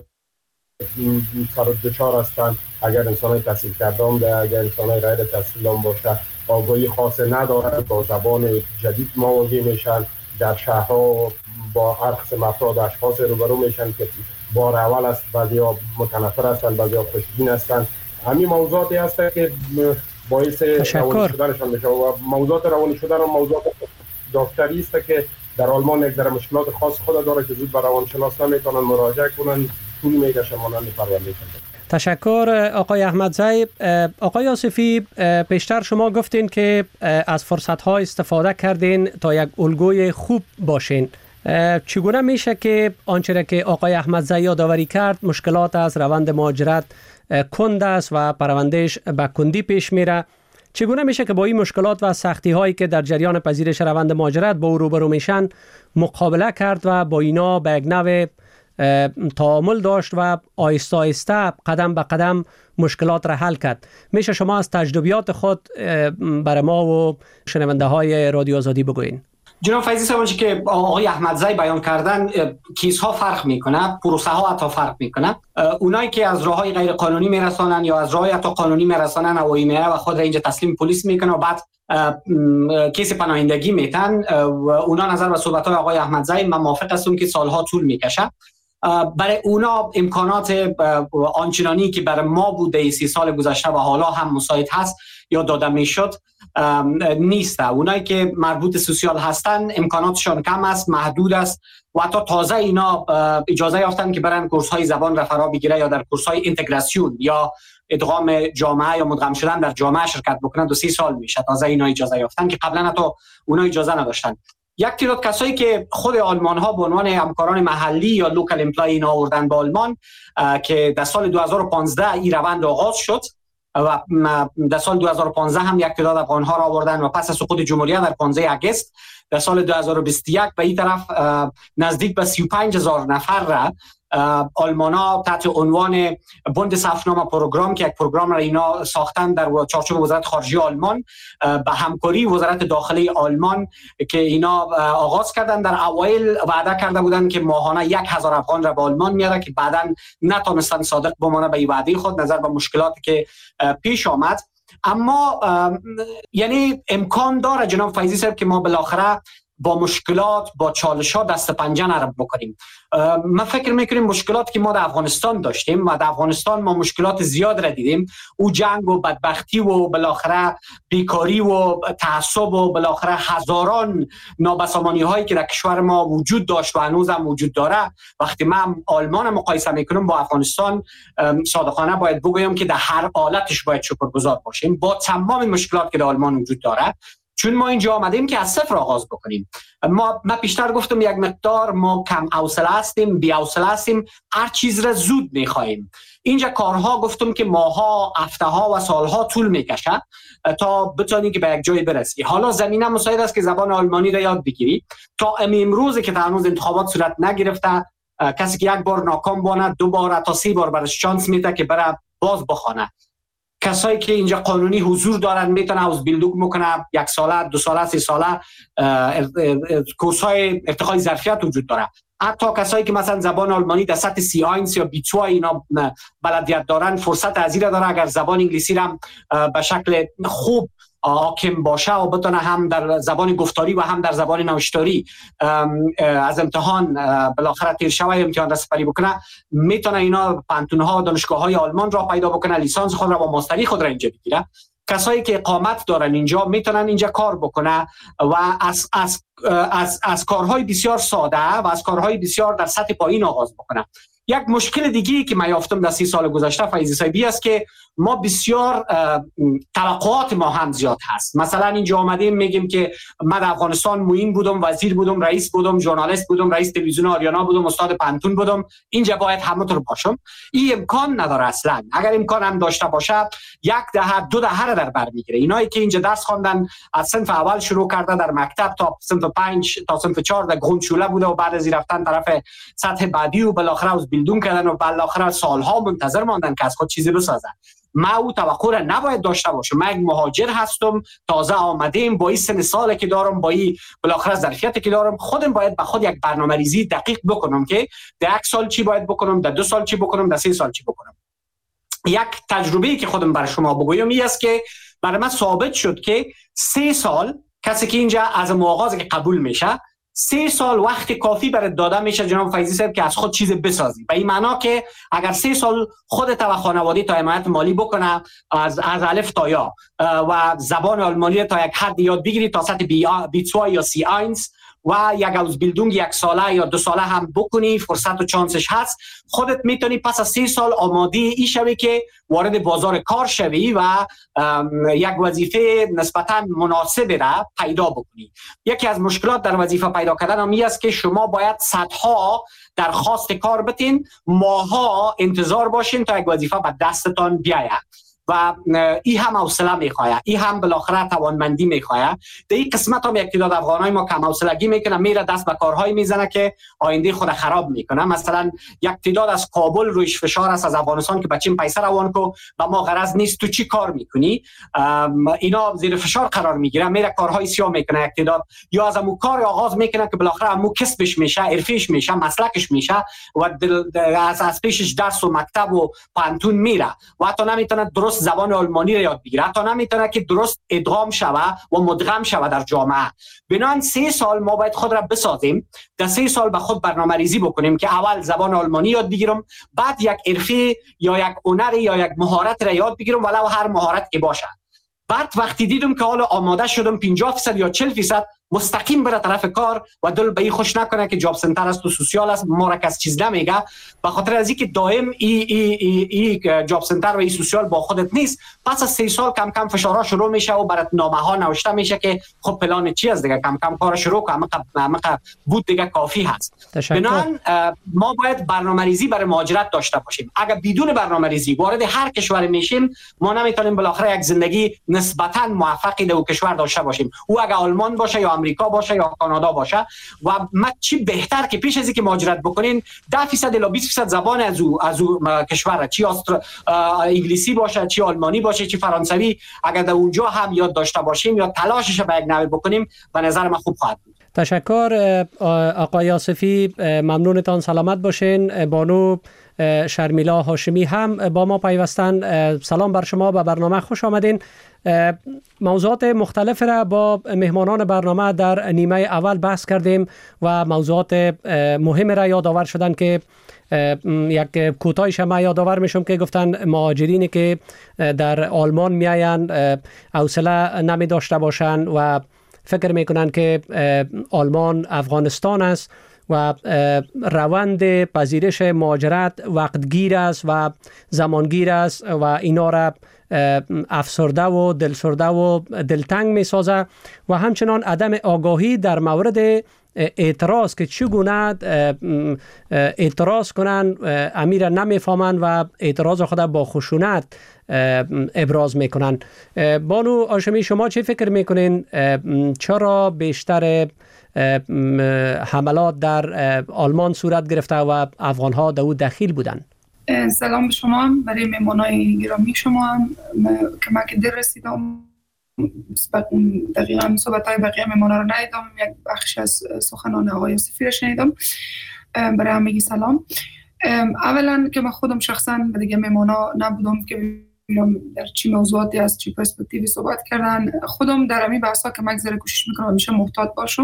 سر دچار هستند. اگر انسان تحصیل کرده هم ده، اگر انسان غیر تحصیل هم باشه، آگاهی خاص ندارند، با زبان جدید مواجه میشن. در شهرها با هر قسم افراد اشخاص روبرو میشن که بار اول است، بعضیا متنفر هستند، بعضیا خوشبین هستند. همین موضوعاتی هست که باعث روانی شدنشان میشه و موضوعات روانی شدن و موضوعات داکتری است که در آلمان یک ذره مشکلات خاص خود داره که زود به روانشناس نمیتونن مراجعه کنن، طول میکشه مانند پرونده. تشکر آقای احمدزی. آقای آصفی، پیشتر شما گفتین که از فرصت‌ها استفاده کردین تا یک الگوی خوب باشین. چگونه میشه که آنچه که آقای احمدزی یادآوری کرد، مشکلات از روند مهاجرت کند است و پروندهش به کندی پیش میره، چگونه میشه که با این مشکلات و سختی هایی که در جریان پذیرش روند مهاجرت با او روبرو میشن مقابله کرد و با اینا به یک نوع تعامل داشت و آهسته آهسته قدم به قدم مشکلات را حل کرد؟ میشه شما از تجربیات خود برای ما و شنونده های رادیو آزادی بگوین؟ جناب فیضی صاحب، که آقای احمدزی بیان کردن کیس ها فرق میکنه، پروسه ها حتی فرق میکنه. اونایی که از راههای غیر قانونی میرسانن یا از راههای حتی قانونی میرسانن اوایمه و خود را اینجا تسلیم پلیس میکنه و بعد کیس پناهندگی میتن و اونا نظر به صحبت های آقای احمدزی من موافق هستم که سالها طول میکشه. برای اونا امکانات آنچنانی که برای ما بوده سی سال گذشته و حالا هم مساعد هست یا داده میشد نیست. اونایی که مربوط سوسیال هستن امکاناتشان کم است، محدود است و حتی تازه اینا اجازه یافتن که برن کورس های زبان را فرا بگیره یا در کورس های اینتگراسیون یا ادغام جامعه یا مدغم شدن در جامعه شرکت بکنن. دو سی سال میشه تازه اینا اجازه یافتن که قبلا حتی اونا اجازه نداشتن. یک تعداد کسایی که خود آلمان ها به عنوان همکاران محلی یا لوکال امپلای اینا آوردن به آلمان که در سال دو هزار و پانزده این روند آغاز شد و در سال دو هزار و پانزده هم یک تعداد افغان‌ها را آوردن و پس از سقوط جمهوریت در پانزده آگوست در سال دو هزار و بیست و یک به این طرف نزدیک به سی و پنج هزار نفر را آلمانا تحت عنوان بوندسافنامه پروگرام که یک پروگرام را اینا ساختن در چارچوب وزارت خارجه آلمان به همکاری وزارت داخلی آلمان که اینا آغاز کردن. در اوایل وعده کرده بودن که ماهانه یک هزار افغان را به آلمان میاره که بعداً نتونستن صادق بمانه به این وعده خود نظر به مشکلاتی که پیش آمد. اما یعنی امکان داره جناب فیضی صاحب که ما بالاخره با مشکلات با چالش ها دست پنجه نرم بکنیم. من فکر میکنیم مشکلاتی که ما در افغانستان داشتیم و در افغانستان ما مشکلات زیاد را دیدیم، او جنگ و بدبختی و بالاخره بیکاری و تعصب و بالاخره هزاران نابسامانی هایی که در کشور ما وجود داشت و هنوز هم وجود داره. وقتی من آلمان مقایسه میکنم با افغانستان، صادقانه باید بگویم که در هر حالتش باید شکرگزار باشیم با تمام مشکلات که در آلمان وجود داره، چون ما اینجا آمدیم که از صفر آغاز بکنیم. ما من پیشتر گفتم یک مقدار ما کم حوصله هستیم، بی حوصله هستیم، هر چیز را زود میخواهیم. اینجا کارها گفتم که ماها، هفته‌ها و سالها طول میکشه تا بتونی که به یک جای برسی. حالا زمینه مساعد است که زبان آلمانی را یاد بگیری. تا امروز که هنوز انتخابات صورت نگرفته، کسی که یک بار ناکام بانه دو بار تا سه بار برش شانس میده که بره باز بخونه. کسایی که اینجا قانونی حضور دارن میتونه اوز بیلدوگ میکنه، یک ساله، دو ساله، سه ساله کورس های ارتقای ظرفیت وجود داره. حتی کسایی که مثلا زبان آلمانی در سطح سی اینس یا بی تو اینا بلدیت دارن فرصت ازیره داره اگر زبان انگلیسی را به شکل خوب حاکم باشه و بتونه هم در زبان گفتاری و هم در زبان نوشتاری از امتحان بالاخره تیر شوه امتحان را سپری بکنه، میتونه اینا پانتون‌ها و دانشگاه‌های آلمان را پیدا بکنه، لیسانس خود را و ماستری خود را اینجا بگیره. کسایی که اقامت دارن اینجا میتونن اینجا کار بکنه و از از از از کارهای بسیار ساده و از کارهای بسیار در سطح پایین آغاز بکنه. یک مشکل دیگی که من یافتم در سی سال گذشته فیضی صاحبی است که ما بسیار توقعات ما هم زیاد هست. مثلا اینجا آمدیم میگیم که من در افغانستان معین بودم، وزیر بودم، رئیس بودم، ژورنالیست بودم، رئیس تلویزیون آریانا بودم، استاد پانتون بودم، اینجا باید همونطور باشم. این امکان نداره اصلا. اگر امکان هم داشته باشه یک دهه دو دهه را در بر میگیره. اینایی که اینجا درس خواندن از صنف اول شروع کرده در مکتب تا صنف پنج تا صنف چهار در گروندشوله بوده و بعد از رفتن طرف سطح بعدی و بالاخره از بیلدون کردن و بالاخره سالها منتظر ماندن که از خود چیزی بسازن. ما او توقع را نباید داشته باشم. من یک مهاجر هستم، تازه آمدیم، با این سن سالی که دارم، با این بالاخره ظرفیتی که دارم، خودم باید به خود یک برنامه‌ریزی دقیق بکنم که در یک سال چی باید بکنم، در دو سال چی بکنم، در سه سال چی بکنم. یک تجربه‌ای که خودم برای شما بگویم این است که برای من ثابت شد که سه سال کسی که اینجا از آغاز که قبول میشه سه سال وقت کافی برای داده میشه جناب فیضی صاحب که از خود چیز بسازی. به این معنا که اگر سه سال خودت و خانواده تا حمایت مالی بکنه از از الف تا یا و زبان آلمانی تا یک حد یاد بگیری تا سطح بی بی تو یا سی اینس و یک اوزبیلدونگ یک ساله یا دو ساله هم بکنی، فرصت و چانسش هست، خودت میتونی پس از سی سال آماده ای شوی که وارد بازار کار شوی و یک وظیفه نسبتا مناسب را پیدا بکنی. یکی از مشکلات در وظیفه پیدا کردن هم است که شما باید صدها درخواست کار بتین، ماها انتظار باشین تا یک وظیفه به دستتان بیاید و ای هم حوصله میخواه، ای هم بالاخره توانمندی میخواه. در این قسمت هم یک تعداد افغانای ما کم حوصلگی میکنه، میره دست به کارهای میزنه که آینده خود خراب میکنه. مثلا یک تعداد از کابل رویش فشار است از افغانستان که بچیم پیسه روان کو و ما غرض نیست تو چی کار میکنی، اینا زیر فشار قرار میگیره، میره کارهای سیاه میکنه یک تعداد، یا از امو کار آغاز میکنه که بالاخره امو کسبش میشه، حرفیش میشه، مسلکش میشه و از از پیشش درس و مکتب و پانتون میره و حتی نمیتونه درست زبان آلمانی را یاد بگیره، حتی نمیتونه که درست ادغام شوه و مدغم شوه در جامعه. بنابراین سه سال ما باید خود را بسازیم، در سه سال به خود برنامه ریزی بکنیم که اول زبان آلمانی یاد بگیرم، بعد یک حرفه یا یک هنر یا یک مهارت را یاد بگیرم ولو هر مهارت که باشه. بعد وقتی دیدم که حالا آماده شدم پنجاه درصد یا چهل درصد، مستقیم بره طرف کار و دل به این خوش نکنه که جاب سنتر است و سوسیال است، ما را کس چیز نمیگه، به خاطر از اینکه دائم ای ای ای ای جاب سنتر و ای سوسیال با خودت نیست، پس از سه سال کم کم فشارها شروع میشه و برات نامه ها نوشته میشه که خب پلان چی است دیگه، کم کم کار شروع کنم، همه بود دیگه کافی هست. بنابراین ما باید برنامه‌ریزی برای مهاجرت داشته باشیم. اگر بدون برنامه‌ریزی وارد هر کشوری میشیم، ما نمیتونیم بالاخره یک زندگی نسبتاً موفقی در کشور داشته باشیم. او اگر آلمان باشه یا آمریکا باشه یا کانادا باشه، و ما چی بهتر که پیش از اینکه مهاجرت بکنین ده درصد الی بیست درصد زبان از او از او کشور، چی استر... انگلیسی باشه، چی آلمانی باشه، چی فرانسوی، اگر در اونجا هم یاد داشته باشیم یا تلاشش به یک نحوی بکنیم، به نظر من خوب خواهد بود. تشکر آقای آصفی، ممنونتان، سلامت باشین. بانو شرمیلا هاشمی هم با ما پیوستن. سلام بر شما، به برنامه خوش آمدین. موضوعات مختلف را با مهمانان برنامه در نیمه اول بحث کردیم و موضوعات مهم را یادآور شدن که یک کوتاهیش ما یادآور میشم که گفتن مهاجرینی که در آلمان میآیند حوصله نمی داشته باشند و فکر میکنن که آلمان افغانستان است و روند پذیرش مهاجرت وقتگیر است و زمانگیر است و اینا را افسرده و دلسرده و دلتنگ می سازه و همچنان عدم آگاهی در مورد اعتراض که چگونه اعتراض کنن امیر نمیفهمن و اعتراض خود با خشونت ابراز میکنن. بانو هاشمی، شما چه فکر میکنین؟ چرا بیشتر حملات در آلمان صورت گرفته و افغانها در او دخیل بودن؟ سلام به شما، برای مهمانای گرامی شما هم که من که در رسیدم دقیقا صحبت های بقیه مهمانا رو ندیدم، یک بخش از سخنان آقای آصفی رو شنیدم. برای همگی سلام. اولا که من خودم شخصا دیگه مهمانا نبودم که در چی موضوعاتی از چی پرسپکتیوی صحبت کردن، خودم در همین بحثا که مگذره کوشش میکنم همیشه محتاط باشم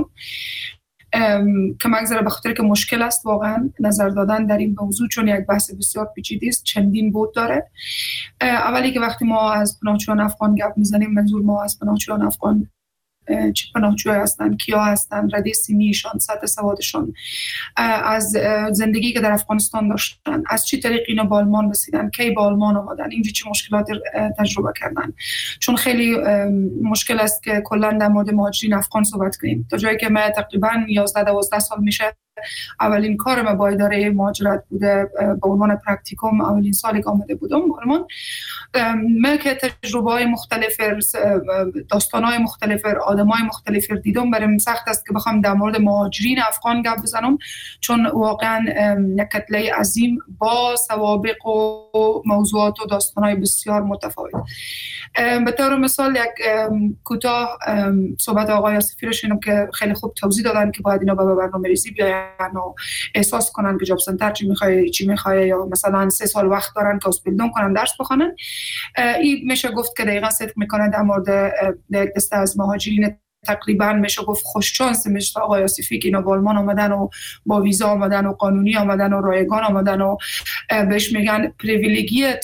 که مگذره به خاطر که مشکل است واقعا نظر دادن در این موضوع، چون یک بحث بسیار پیچیده است، چندین بود داره. اولی که وقتی ما از پناهجویان افغان گپ میزنیم، منظور ما از پناهجویان افغان چه پناهجو هستن، کیا هستن، رده سنیشان، سطح سوادشان، از زندگی که در افغانستان داشتن، از چه طریق اینا به آلمان رسیدن، کی به آلمان آمدن، اینجا چه مشکلات تجربه کردن. چون خیلی مشکل است که کلا در مورد مهاجرین افغان صحبت کنیم. تا جایی که من تقریبا یازده دوازده سال میشه اولین کارم با اداره مهاجرت بوده، به عنوان پرکتیکوم اولین سالی که آمده بودم آلمان. من که تجربه های مختلف، داستان های مختلف، آدم های مختلف دیدم، برام سخت است که بخوام در مورد مهاجرین افغان گپ بزنم، چون واقعا یک کتله عظیم با سوابق و موضوعات و داستان های بسیار متفاوت. به طور مثال یک کوتاه صحبت آقای آصفی رو شنیدم که خیلی خوب توضیح دادن که باید اینا به برنامه‌ریزی بیاین و احساس کنن که جاب سنتر چی میخواد چی میخواد یا مثلا سه سال وقت دارن که اسپیلدون کنن، درس بخونن. این میشه گفت که دقیقاً صدق میکنه در مورد دسته از مهاجرین تقریبا میشه گفت خوش شانس مثل آقای آصفی که اینا با آلمان آمدن و با ویزا آمدن و قانونی آمدن و رایگان آمدن و بهش میگن پریویلیگیت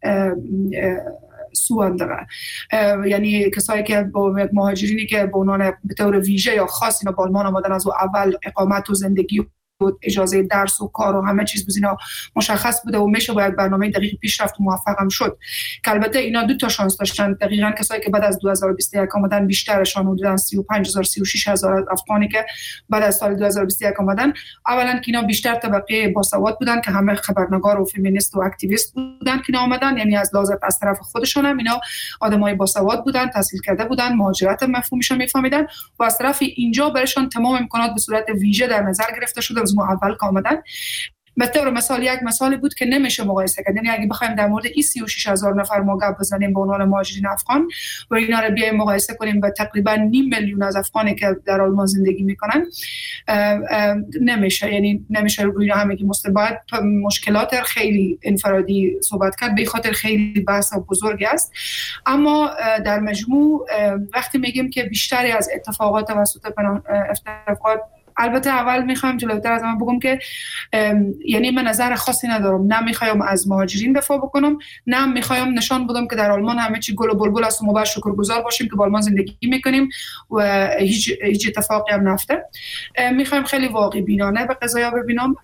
سوان داره، یعنی کسایی که با مهاجرینی که به عنوان به طور ویژه یا خاص اینا با آلمان آمدن، از اول اقامت و زندگی و اجازه درس و کار و همه چیز بزینا مشخص بوده و میشه باید برنامه دقیق پیش رفت و موفق هم شد. که البته اینا دو تا شانس داشتن، دقیقاً کسایی که بعد از دو هزار و بیست و یک آمدن بیشترشان حدوداً سی و پنج هزار سی و شش هزار افغانی که بعد از سال دو هزار و بیست و یک آمدن، اولا که اینا بیشتر طبقه باسواد بودن که همه خبرنگار و فمینیست و اکتیویست بودن که آمدن، یعنی از لحاظ از طرف خودشون هم اینا آدمای باسواد بودن، تحصیل کرده بودن، مهاجرت مفهومش رو میفهمیدن و از طرف اینجا برشون تمام امکانات به صورت ویژه در نظر گرفته شده از اول که آمدن. به طور مثال یک مثالی بود که نمیشه مقایسه کرد، یعنی اگه بخوایم در مورد این سی و شش هزار نفر ما گپ بزنیم به عنوان مهاجرین افغان و اینا رو بیایم مقایسه کنیم با تقریبا نیم میلیون از افغانی که در آلمان زندگی میکنن، نمیشه، یعنی نمیشه روی اینا همگی مستبعد مشکلات خیلی انفرادی صحبت کرد، به خاطر خیلی بحث بزرگی است. اما در مجموع وقتی میگیم که بیشتری از اتفاقات توسط اتفاقات البته اول میخوام جلوتر از من بگم که یعنی من نظر خاصی ندارم، نه میخوام از مهاجرین دفاع بکنم، نه میخوام نشان بدم که در آلمان همه چی گل و بلبل است و ما باید شکرگزار باشیم که با آلمان زندگی میکنیم و هیچ هیچ اتفاقی هم نفته. میخوام خیلی واقع بینانه به قضایا ببینم،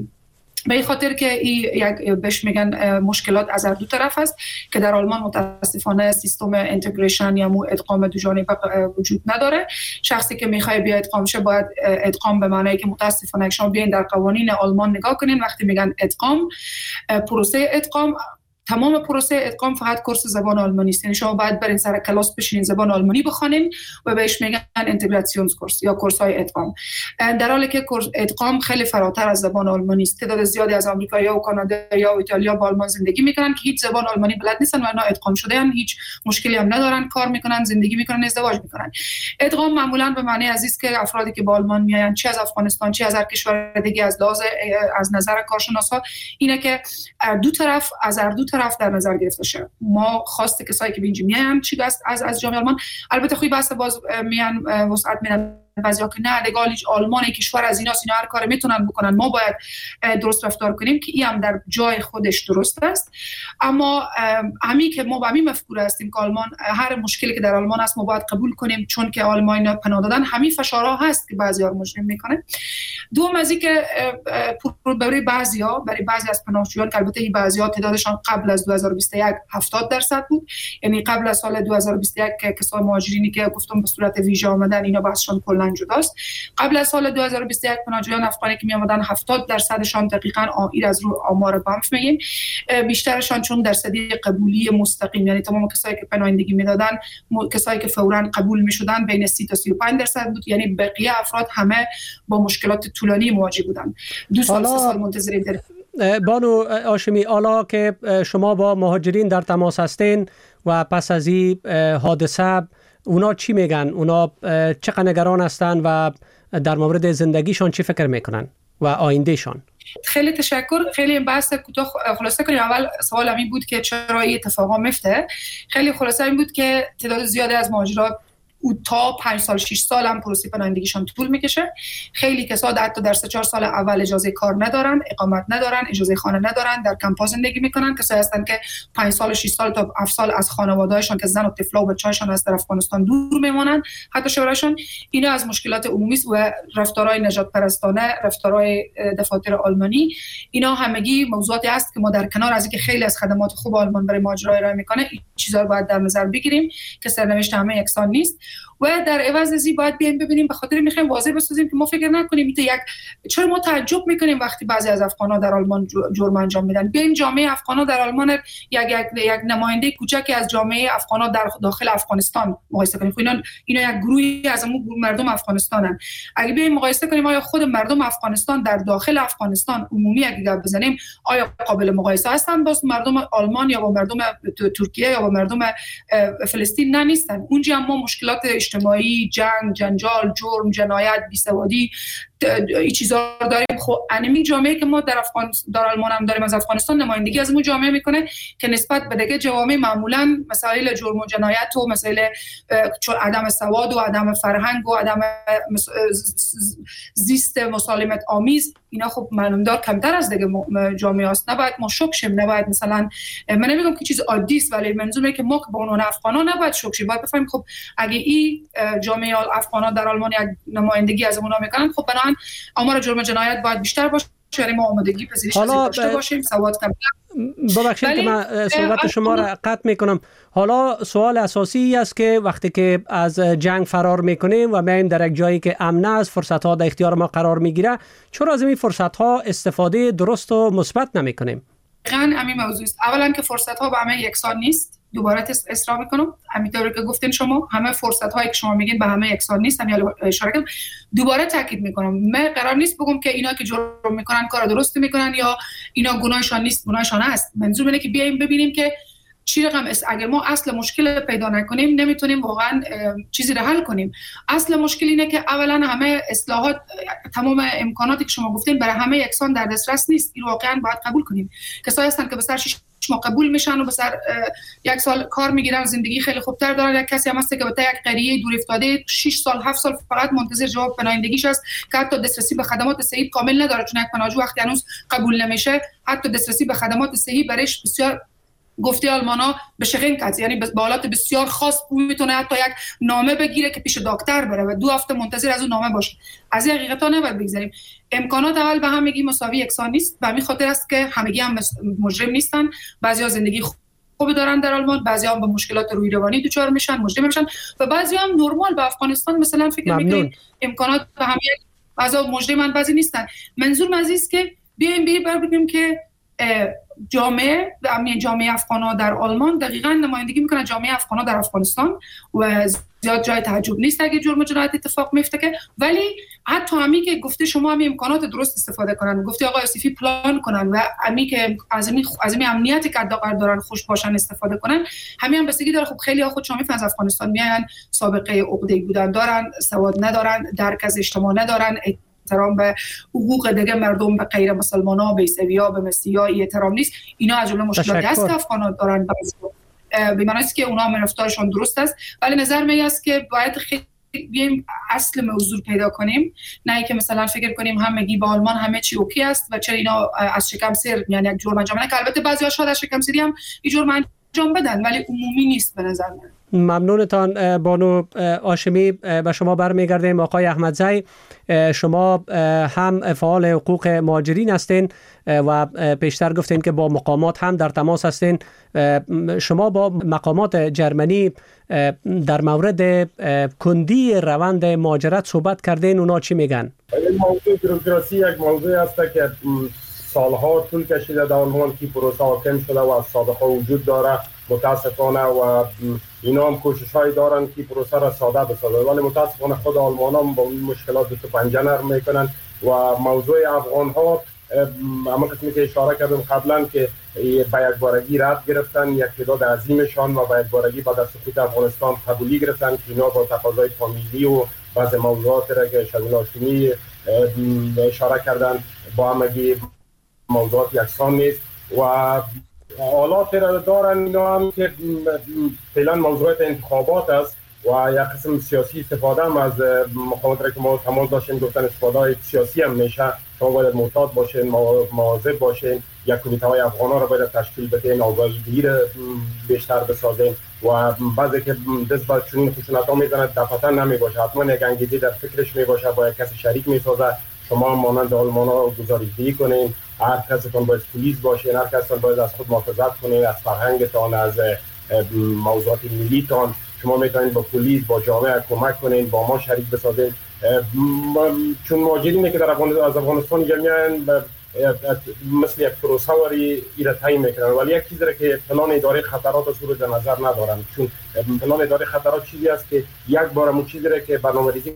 به این خاطر که این یک بهش میگن مشکلات از هر دو طرف است که در آلمان متاسفانه سیستم اینتگریشن یا مو ادغام دو جانبه وجود نداره. شخصی که میخواد بیا ادغام شه باید ادغام به معنی که متاسفانه شما بیاین در قوانین آلمان نگاه کنین، وقتی میگن ادغام، پروسه ادغام، تمام پروسه ادغام فقط کورس زبان آلمانی است. یعنی شما باید برین سر کلاس بشینین زبان آلمانی بخونین و بهش میگن اینتگراسیون کورس یا کورس های ادغام، در حالی که کورس ادغام خیلی فراتر از زبان آلمانی است. تعداد زیادی از آمریکایی‌ها و کانادایی‌ها و ایتالیا با آلمان زندگی میکنن که هیچ زبان آلمانی بلد نیستن و اینا ادغام شده‌اند، هیچ مشکلی هم ندارن، کار میکنن، زندگی میکنن، ازدواج میکنن. ادغام معمولا به معنی از است که افرادی که با آلمان میاین، چه از افغانستان چه از هر کشور دیگه، از لحاظ از نظر کارشناسا اینه که دو طرف از هر دو طرف در نظر گرفته شه. ما خواسته کسایی که به اینجا میان چی است از از جامعه آلمان، البته خوبی بحث باز میان وسعت میدن بعضیا که نه دیگه آلمان کشور از اینا اینا هر کار میتونن بکنن، ما باید درست رفتار کنیم که این هم در جای خودش درست است. اما همین که ما با همین مفکوره هستیم که آلمان هر مشکلی که در آلمان است ما باید قبول کنیم چون که آلمان پناه دادن، همین فشارها هست که بعضیا رو مجرم میکنه. دوم از این که برای بعضیا برای بعضی از پناهجویان که البته این بعضیا تعدادشان قبل از دو هزار و بیست و یک هفتاد درصد بود، یعنی قبل از سال دو هزار و بیست و یک که کسای مهاجرینی که گفتم به صورت ویژه آمدن اینا بحثشون کلا جداست. قبل از سال دو هزار و بیست و یک پناهجویان افغانی که می آمدن هفتاد درصدشان دقیقاً آیر از رو آمار بانف میگیم، بیشترشان چون درصدی قبولی مستقیم، یعنی تمام کسایی که پناهندگی میدادن کسایی که فوراً قبول میشدن بین سی تا سی و پنج درصد بود، یعنی بقیه افراد همه با مشکلات طولانی مواجه بودن. دو سال سه سال منتظریم. بانو هاشمی، حالا که شما با مهاجرین در تماس هستین و پس از این حادثه اونا چی میگن؟ اونا چقدر نگران هستن و در مورد زندگیشان چی فکر میکنن و آیندهشان؟ خیلی تشکر. خیلی این بحث کوتاه خلاصه کنیم. اول سوال این بود که چرا این اتفاقا میفته. خیلی خلاصه این بود که تعداد زیادی از مهاجرات او تا پنج سال شش سال هم پروسه پناهندگیشان طول میکشه. خیلی کسا حتی در سه چهار سال اول اجازه کار ندارن، اقامت ندارن، اجازه خانه ندارن، در کمپ‌ها زندگی میکنن. کسایی هستن که پنج سال شش سال تا هفت سال از خانواده‌هاشون که زن و طفلا و بچه‌هاشون از در افغانستان دور میمونن، حتی شوهرشون. اینا از مشکلات عمومی و رفتارهای نجات پرستانه، رفتارهای دفاتر آلمانی، اینا همگی موضوعاتی است که ما در کنار از اینکه خیلی از خدمات خوب آلمان برای ماجرا ارائه میکنه، این چیزا رو باید در نظر بگیریم که سرنوشت همه یکسان نیست و در عوض از این باید بیایم ببینیم. به خاطر میخوایم واضح بسازیم که ما فکر نکنیم این یک چرا ما تعجب میکنیم وقتی بعضی از افغان‌ها در آلمان جرم انجام میدن. بیایم جامعه افغان‌ها در آلمان یک یک یک نماینده کوچکی از جامعه افغان‌ها در داخل افغانستان مقایسه کنیم. اینا اینا یک گروهی از مردم افغانستانن. اگه بیایم مقایسه کنیم آیا خود مردم افغانستان در داخل افغانستان عمومی اگه گپ بزنیم آیا قابل مقایسه هستن با مردم آلمان یا با مردم ترکیه یا با مردم فلسطین؟ نه نیستن. اونجا هم ما مشکلات اجتماعی، جنگ، جنجال، جرم، جنایت، بیسوادی این چیزا داریم. خب انمی جامعه که ما در افغانستان در آلمان هم داریم از افغانستان نمایندگی از اون جامعه میکنه که نسبت به دیگه جوامع معمولا مسائل جرم و جنایت و مسائل عدم سواد و عدم فرهنگ و عدم زیست مسالمت آمیز اینا خب معلومدار کمتر از دیگه جامعه است. نباید ما شوک شیم، نباید مثلا من نمیگم که چیز عادی است ولی منظورم که ما که به عنوان افغانا نباید شوک شیم. باید بفهمیم خب اگه این جامعه افغانا در آلمان یک نمایندگی از اونها میکنن خب بنابراین آمار جرم جنایت باید بیشتر باشه، یعنی ما آمادگی پذیرش داشته باشیم، سواد کمتر. ببخشید که من صحبت شما را قطع میکنم. حالا سوال اساسی است که وقتی که از جنگ فرار میکنیم و میایم در یک جایی که امن است، فرصت ها در اختیار ما قرار میگیره، چرا از این فرصت ها استفاده درست و مثبت نمیکنیم؟ دقیقاً همین موضوع است. اولا که فرصت ها به همه یکسان نیست. دوباره اصرار میکنم همینطوری که گفتین شما، همه فرصت هایی که شما میگین به همه یکسان نیست. همین اشاره کنم، دوباره تاکید میکنم من قرار نیست بگم که اینا که جرم میکنن کار درست میکنن یا اینا گناهشان نیست، گناهشان هست. منظور اینه که بیایم ببینیم که چی رقم است. اگر ما اصل مشکل پیدا نکنیم نمیتونیم واقعا چیزی رو حل کنیم. اصل مشکل اینه که اولا همه اصلاحات، تمام امکاناتی که شما گفتین برای همه یکسان در دسترس نیست. این واقعا باید قبول کنیم. کسایی هستن که به سر شش ماه قبول میشن و به سر یک سال کار میگیرن، زندگی خیلی خوبتر دارن. یک کسی هم هست که به یک قریه دور افتاده شش سال هفت سال فقط منتظر جواب پناهندگیش است که حتی دسترسی به خدمات صحی کامل نداره، چون یک پناهجو وقتی هنوز قبول نمیشه حتی دسترسی به خدمات صحی برایش بسیار گفته آلمانا به شغین کات، یعنی به حالات بسیار خاص میتونه حتی یک نامه بگیره که پیش دکتر بره و دو هفته منتظر از اون نامه باشه. از این حقیقتا نباید بگذاریم. امکانات اول به همگی مساوی یکسان نیست. به همین خاطر است که همگی هم مجرم نیستن. بعضیا زندگی خوبی دارن در آلمان، بعضیا هم به مشکلات روحی روانی دچار میشن، مجرم میشن و بعضیا هم نرمال به افغانستان مثلا فکر میکنن امکانات به همگی بعضا مجرمن بعضی نیستن. منظور من است که بیایم بیایم ببینیم که جامعه امنیت جامعه افغان‌ها در آلمان دقیقاً نمایندگی میکنه جامعه افغان‌ها در افغانستان و زیاد جای تعجب نیست اگه جرم و جنایت اتفاق میفته که، ولی حتی همین که گفته شما همین امکانات درست استفاده کنن، گفته آقای آصفی پلان کنن و همین که از این از این امنیتی که دارن خوش باشن استفاده کنن، همین هم بستگی داره. خب خیلی ها خود شما میفهمن از افغانستان میان سابقه عقده‌ای بودن دارن، سواد ندارن، درک از اجتماع ندارن، احترام به حقوق دیگه مردم، به غیر مسلمان‌ها، به عیسوی‌ها، به مسیحی‌ها احترام نیست. اینا از جمله مشکلاتی است که افغان‌ها دارن. به معنی است که اونا هم رفتارشون درست است، ولی نظر من است که باید خیلی بیایم اصل موضوع پیدا کنیم، نه اینکه مثلا فکر کنیم همگی با آلمان همه چی اوکی است و چرا اینا از شکم سر یعنی یک جرم انجام ندن، که البته بعضی‌ها شاید از شکم سری هم این جرم انجام بدن ولی عمومی نیست به نظر من. ممنونتان بانو هاشمی. به شما برمیگردیم. آقای احمدزی، شما هم فعال حقوق مهاجرین هستین و پیشتر گفتین که با مقامات هم در تماس هستین. شما با مقامات جرمنی در مورد کندی روند مهاجرت صحبت کردین، اونا چی میگن؟ موضوع بروکراسی یک موضوع است که سالها طول کشیده در آلمان که پروسه حاکم شده و از سابقه وجود داره متاسفانه و اینا هم کوشش‌هایی دارن که پروسه را ساده بسازن، ولی متاسفانه خود آلمان‌ها با این مشکلات دست و پنجه نرم میکنن و موضوع افغان‌ها اما قسمی که اشاره کردم قبلا که با یک بارگی رد گرفتن، یک تعداد عظیمشان و با یک بارگی بعد از سقوط افغانستان قبولی گرفتن که اینا با تقاضای فامیلی و بعض موضوعات را که شامل هاشمی اشاره کردن با همگی موضوعات یکسان نیست و حالات را دارن اینا هم که فعلا موضوعات انتخابات است و یک قسم سیاسی استفاده هم از مقامات را که ما تماس داشتیم گفتن استفاده سیاسی هم میشه. شما باید محتاط باشین، مواظب باشین، یک کمیته های افغانا را باید تشکیل بدین، آگاهی را بیشتر بسازین و بعضی که دست به چنین خشونت ها میزنه دفعتا نمی باشه، حتما یک انگیزی در فکرش می باشه، با یک کسی شریک می سازه. شما مانند آلمان ها گزارش‌دهی کنین، هر کسیتون باید پلیس باشین، هر کسیتون باید از خود محافظت کنین، از فرهنگتان، از موضوعات ملیتان. شما میتونید با پلیس، با جامعه کمک کنین، با ما شریک بسازین، چون مهاجرینی که در از افغانستان میان مثل یک پروسه وری ایره تعیین میکنن، ولی یک چیزی که پلان اداره خطرات از در نظر ندارن، چون پلان اداره خطرات چیزی است که یک بار همون چیزی که برنامه‌ریزی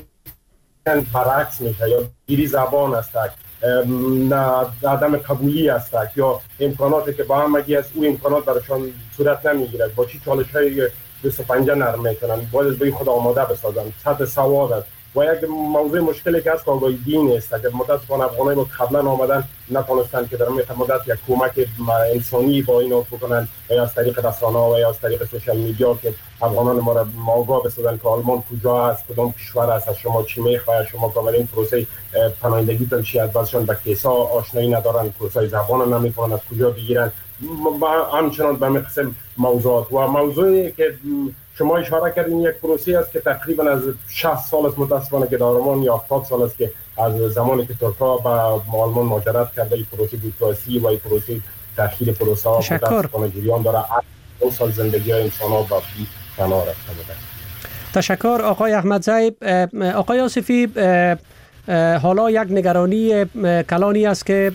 برعکس میشه یا گیری زبان است، نه عدم قبولی است یا امکاناتی که با همگی است او امکانات برایشان صورت نمیگیرد. با چی چالش‌های دست و پنجه نرم میکنن، باید به خود آماده بسازن، سطح سواد است و یک موضوع مشکلی که است آگاهی دین است که متاسفانه افغانای ما قبلا آمدن نتونستن که در مدت یک کمک انسانی با اینا بکنن یا از طریق رسانه‌ها و یا از طریق سوشال میدیا که افغانان ما را آگاه بسازن که آلمان کجا است، کدام کشور است، از شما چی میخواد، شما کاملا پروسه پناهندگیتون چی است. بعضیشون با کیسا آشنایی ندارن، کورسای زبان نمیتونن از کجا بگیرن، همچنان به قسم موضوعات و موضوعی که شما اشاره کردین یک پروسه است که تقریبا از شصت سال است متاسفانه که در آلمان یا هفتاد سال است که از زمانی که ترک‌ها به آلمان مهاجرت کرده این پروسه بوروکراسی و این پروسه تأخیر پروسه ها متاسفانه جریان داره. دو سال زندگی های انسان ها با بی فنا رفته بوده. تشکر آقای احمدزی. آقای آصفی، حالا یک نگرانی کلانی است که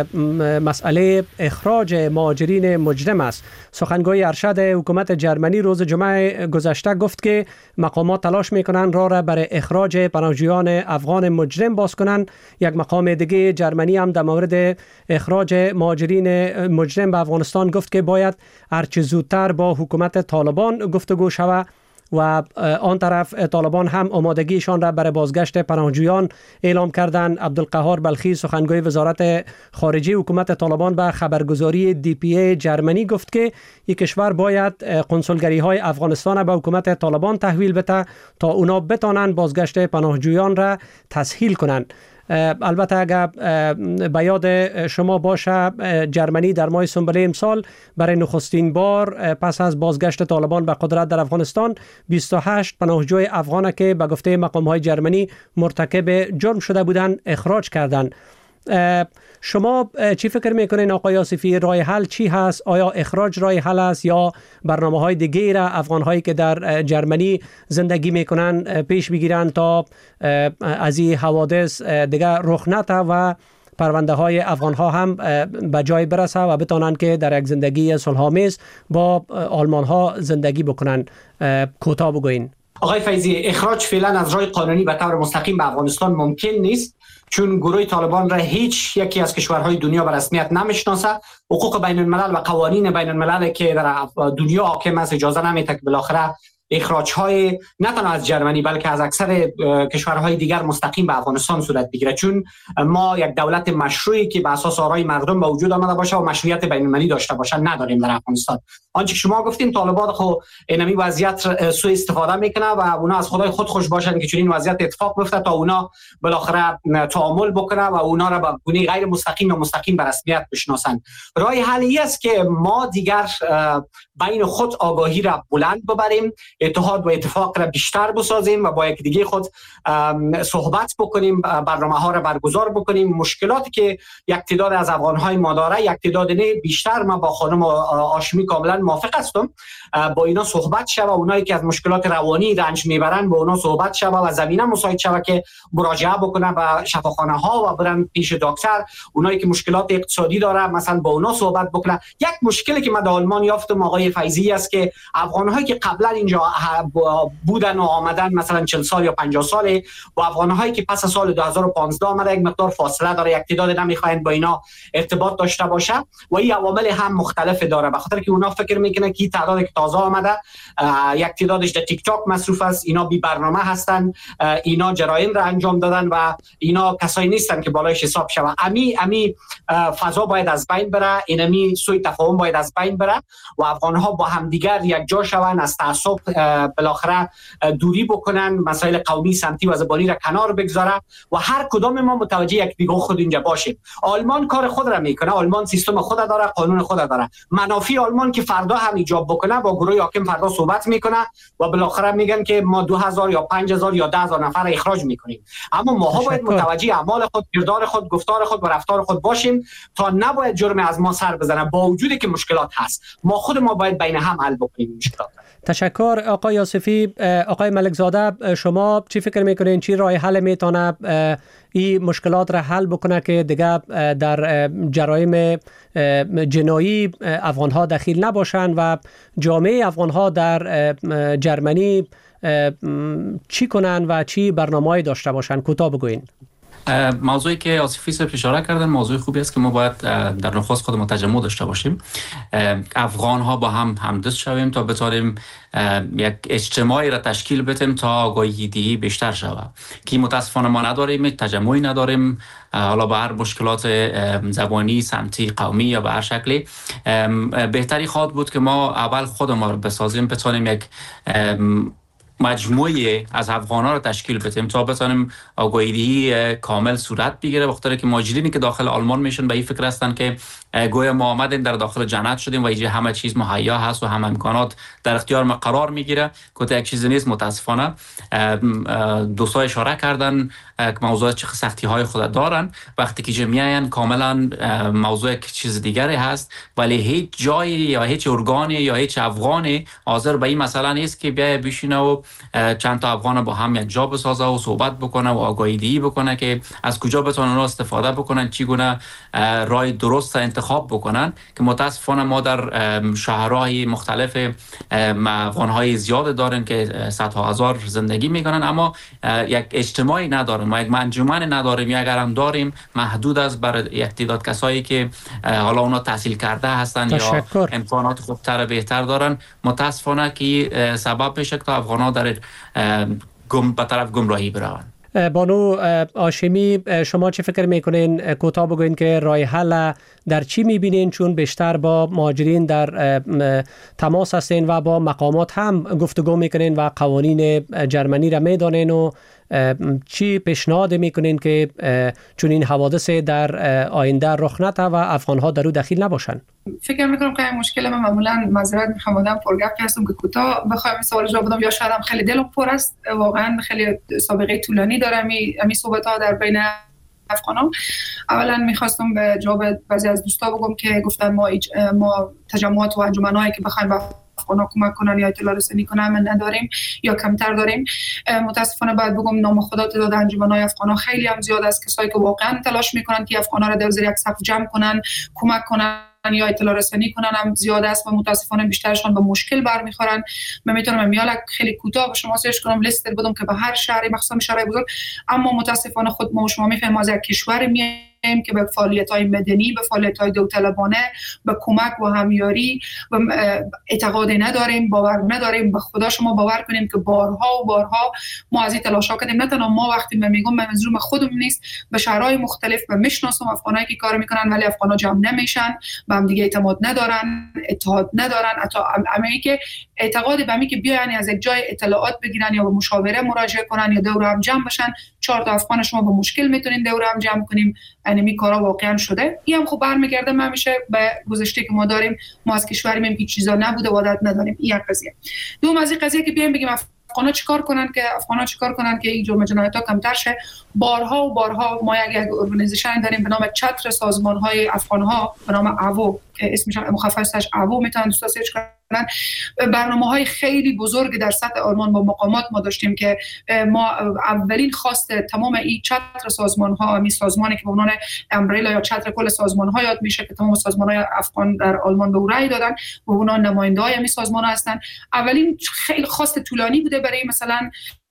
مسئله اخراج مهاجرین مجرم است. سخنگوی ارشد حکومت جرمنی روز جمعه گذشته گفت که مقامات تلاش میکنند راه را برای اخراج پناهجویان افغان مجرم باز کنند. یک مقام دیگه جرمنی هم در مورد اخراج مهاجرین مجرم به افغانستان گفت که باید هرچه زودتر با حکومت طالبان گفتگو شود و آن طرف طالبان هم آمادگیشان را برای بازگشت پناهجویان اعلام کردند. عبدالقهار بلخی سخنگوی وزارت خارجه حکومت طالبان به خبرگزاری دی پی ای جرمنی گفت که یک کشور باید قنسولگری های افغانستان به حکومت طالبان تحویل بده تا اونا بتانند بازگشت پناهجویان را تسهیل کنند. البته اگر به یاد شما باشه جرمنی در ماه سنبله امسال برای نخستین بار پس از بازگشت طالبان به قدرت در افغانستان بیست و هشت پناهجوی افغان که به گفته مقام‌های جرمنی مرتکب جرم شده بودند اخراج کردند. شما چی فکر میکنین آقای آصفی، راه حل چی هست؟ آیا اخراج راه حل است یا برنامه‌های دیگه را افغان‌هایی که در جرمنی زندگی میکنن پیش بگیرن تا از این حوادث دیگه رخ نده و پرونده های افغان ها هم به جای برسه و بتونن که در یک زندگی صلح‌آمیز با آلمان ها زندگی بکنن؟ کوتاه بگوین. آقای فیضی، اخراج فعلا از راه قانونی به طور مستقیم به افغانستان ممکن نیست، چون گروه طالبان را هیچ یکی از کشورهای دنیا به رسمیت نمیشناسه. حقوق بین الملل و قوانین بین الملل که در دنیا حاکم است اجازه نمیده که بالاخره اخراج های نه تنها از جرمنی بلکه از اکثر کشورهای دیگر مستقیم به افغانستان صورت بگیره، چون ما یک دولت مشروعی که به اساس آرای مردم به وجود آمده باشه و مشروعیت بین المللی داشته باشه نداریم در افغانستان. آنچه که شما گفتین طالبان خو اینمی وضعیت سوء استفاده میکنه و اونا از خدای خود خوش باشن که چون این وضعیت اتفاق بیفته تا اونا بالاخره تعامل بکنه و اونا را به گونه غیر مستقیم و مستقیم به رسمیت بشناسن. راه حلی است که ما دیگر بین خود آگاهی را بلند ببریم، اتحاد و اتفاق را بیشتر بسازیم و با یک دیگه خود صحبت بکنیم، برنامه ها را برگزار بکنیم. مشکلاتی که یک تعداد از افغان های ما داره، یک تعداد نه بیشتر، ما با خانم هاشمی کاملا موافق هستم، با اینا صحبت شود. اونایی که از مشکلات روانی رنج میبرن با اونا صحبت شود و زمینه مساعد شود که مراجعه بکنن به شفاخانه ها و برن پیش دکتر. اونایی که مشکلات اقتصادی داره مثلا با اونا صحبت بکنن. یک مشکلی که ما در آلمان یافتم آقای فیضی است که افغان‌هایی که قبلا اینجا بودن و آمدن مثلا چهل سال یا پنجاه سال و افغان‌هایی که پس از سال دو هزار و پانزده آمده، یک مقدار فاصله داره، یک تعداد نمیخواین با اینا ارتباط داشته باشه و این عوامل هم مختلف داره، به خاطر که اونا فکر میکنه که تعدادی که تازه آمده یک تعدادش در تیک تاک مصروف است، اینا بی برنامه هستن، اینا جرایم را انجام دادن و اینا کسایی نیستن که بالایش حساب شوه. امی امی فضا باید از بین بره، اینمی سوء تفاهم باید از بین بره و افغان‌ها با همدیگر یک جا شون، از تعصب بالاخره دوری بکنن، مسائل قومی سمتی و زبانی را کنار بگذاره و هر کدام ما متوجه یک دیگه خود اینجا باشیم. آلمان کار خود را میکنه، آلمان سیستم خود داره، قانون خود داره. منافع آلمان که فردا هم ایجاب بکنه با گروه حاکم فردا صحبت میکنه و بالاخره میگن که ما دو هزار یا پنج هزار یا ده هزار نفر اخراج میکنیم. اما ماها باید متوجه اعمال خود، کردار خود، گفتار خود و رفتار خود باشیم تا نباید جرم از ما سر بزنه، با وجودی که مشکلات هست. ما خود ما باید بین هم حل بکنیم مشکلات. تشکر آقای آصفی. آقای ملک زاده، شما چی فکر میکنین چی راه حل میتونه این مشکلات را حل بکنه که دیگه در جرایم جنایی افغان ها دخیل نباشن و جامعه افغان ها در جرمنی چی کنن و چی برنامه‌ای داشته باشن؟ کوتاه بگوین. موضوعی که آصفی صاحب اشاره کردن موضوع خوبی است که ما باید در نخست خود تجمع داشته باشیم، افغان ها با هم همدست شویم تا بتوانیم یک اجتماعی را تشکیل بدیم تا آگاهی دیگی بیشتر شود که متاسفانه ما نداریم، تجمعی نداریم، حالا به هر مشکلات زبانی، سمتی، قومی یا به هر شکلی. بهتری خواهد بود که ما اول خود ما رو بسازیم، بتوانیم یک مجموعه از افغان‌ها را تشکیل بدیم تا بتونیم آگاهی کامل صورت بگیره، بخاطر که مهاجرینی که داخل آلمان میشن به این فکر هستن که گویا ما آمدیم در داخل جنت شدیم و اینجا همه چیز مهیا هست و همه امکانات در اختیار ما قرار میگیره، که یک چیزی نیست. متاسفانه دوستان اشاره کردن که موضوع چه سختی های خود دارن، وقتی که میاین کاملا موضوع یک چیز دیگری هست، ولی هیچ جایی یا هیچ ارگانی یا هیچ افغانی حاضر به این مسئله نیست که بیای بشینه و چند تا افغان با هم یک جا بسازه و صحبت بکنه و آگاهی دهی بکنه که از کجا بتونن اونا استفاده بکنن، چگونه راه درست انتخاب بکنن. که متاسفانه ما در شهرهای مختلف افغان‌های زیاد داریم که صدها هزار زندگی میکنن، اما یک اجتماعی نداریم، ما یک منجمن نداریم، یا اگر هم داریم محدود است برای یک تعداد کسایی که حالا اونا تحصیل کرده هستن یا امکانات خوبتر بهتر دارن. متاسفانه که سبب میشه که افغان‌ها در گم به طرف گمراهی بروند. بانو هاشمی، شما چه فکر میکنین؟ کوتاه بگوین که راه حل در چی میبینین؟ چون بیشتر با مهاجرین در تماس هستین و با مقامات هم گفتگو میکنین و قوانین جرمنی را میدانین، و چی پیشنهاد میکنین که چون این حوادث در آینده رخ نده و افغان‌ها در او دخیل نباشن؟ فکر میکنم که این مشکل من معمولا معذرت میخوام آدم پرگپ هستم که کوتاه بخوام سوال جواب بدم، یا شاید هم خیلی دلم پر است، واقعا خیلی سابقه طولانی دارم این صحبت ها در بین افغانان. اولا میخواستم به جواب بعضی از دوستا بگم که گفتن ما ما تجمعات و انجمنایی که بخوایم افغانا کمک کنن یا اطلاع رسانی کنن من نداریم یا کمتر داریم. متاسفانه باید بگم نام خدا تعداد انجمن‌های افغانا خیلی هم زیاد است، کسایی که واقعا تلاش میکنن که افغانا را در زیر یک سقف جمع کنن، کمک کنن یا اطلاع رسانی کنن هم زیاد است و متاسفانه بیشترشون به مشکل برمیخورن. من میتونم میال خیلی کوتاه به شما سرچ کنم لیست بدم که به هر شهری مخصوصا شهرهای بزرگ، اما متاسفانه خود ما و شما میفهمیم از یک کشور میایم که به فعالیت‌های مدنی، به فعالیت‌های داوطلبانه، به کمک و همیاری و اعتقاد نداریم، باور نداریم. به خدا شما باور کنیم که بارها و بارها ما از این تلاش‌ها کردیم. نه تنها ما، وقتی من میگم من منظورم خودم نیست، به شهرهای مختلف به میشناسم افغانایی که کار میکنن ولی افغانا جمع نمیشن، به هم دیگه اعتماد ندارن، اتحاد ندارن، حتی امی که اعتقاد به می که بیان از یک جای اطلاعات بگیرن یا به مشاوره مراجعه کنن یا دور هم جمع بشن. چهار تا افغان شما به مشکل میتونین دور هم جمع کنیم. یعنی کارا واقعا شده. این هم خب برمیگرده من همیشه به گذشته که ما داریم، ما از کشوری میم که چیزا نبوده و عادت نداریم. این یک قضیه. دوم از این قضیه که بیایم بگیم افغانا چیکار کنن که افغانا چیکار کنن که این جرم جنایت‌ها کمتر شه. بارها و بارها ما یک یک ارگانیزیشن داریم به نام چتر سازمان‌های افغان‌ها به نام اوو که اسمش مخففش اوو، میتونن دوستا سرچ کنن. برنامه‌های خیلی بزرگ در سطح آلمان با مقامات ما داشتیم که ما اولین خواست تمام این چتر سازمان‌ها، می سازمانی که به عنوان امبریلا یا چتر کل سازمان‌ها یاد میشه که تمام سازمان‌های افغان در آلمان به او رأی دادن و اونا نماینده‌های می سازمان‌ها هستن. اولین خیلی خواست طولانی بوده برای مثلا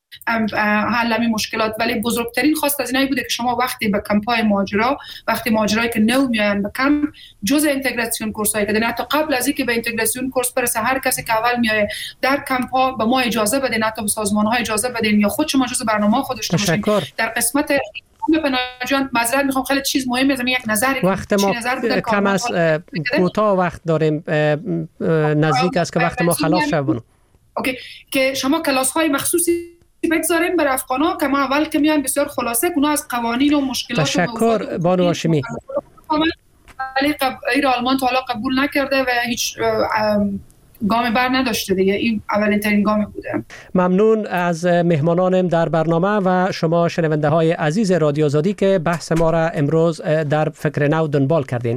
حل همین مشکلات، ولی بزرگترین خواست از اینایی بوده که شما وقتی به کمپای ماجرا، وقتی ماجرایی که نو میان به کم جزء اینتگراسیون کورسایی که حتی قبل از اینکه به اینتگراسیون کورس برسه هر کسی که اول میاد در کمپا به ما اجازه بدین، حتی به سازمان‌ها اجازه بدین یا خود شما جزء برنامه خودش باشین. در قسمت پناهجویان معذرت میخوام خیلی چیز مهمه، از یک نظری وقت ما کم از کوتاه وقت داریم، نزدیک است که وقت ما خلاص شد. اوکی که شما کلاس‌های مخصوصی بگذاریم برای افغانا که ما اول که میان بسیار خلاصه کنه از قوانین و مشکلات. تشکر بانو هاشمی. ولی غیر آلمان تا حالا قبول نکرده و هیچ گامی بر نداشته دیگه. این اولین ترین گامی بوده. ممنون از مهمانانم در برنامه و شما شنونده های عزیز رادیو آزادی که بحث ما را امروز در فکر نو دنبال کردین.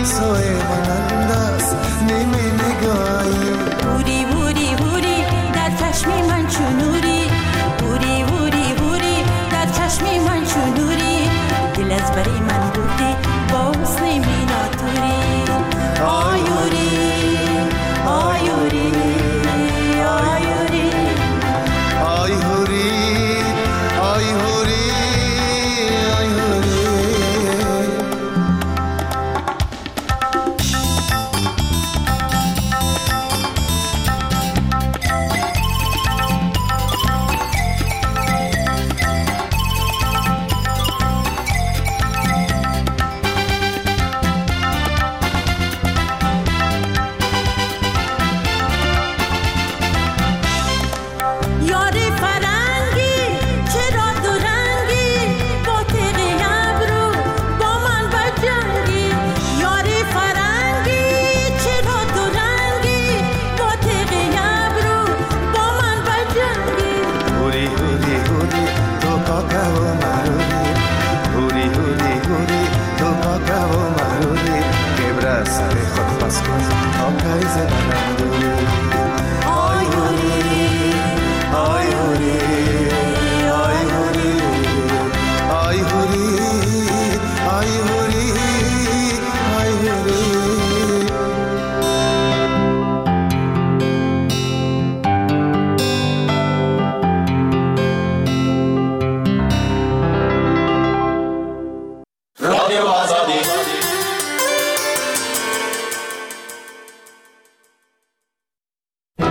سوی مانند است نیمه نگاهی بوری بوری بوری در چشم من چون نوری بوری بوری بوری در چشم من چون نوری دل از بری من بودی با حسن میناتوری آیوری آیوری آیوری آی هوری آی هوری آی هوری یاری فرنگی چرا دو رنگی با تیغ ابرو با من بجنگی یاری فرنگی چرا دو رنگی با تیغ ابرو با من بجنگی هوری هوری هوری تو کاکا و مروری هوری هوری هوری تو کاکا و مروری کبر سر خود پس کن کاکای زمان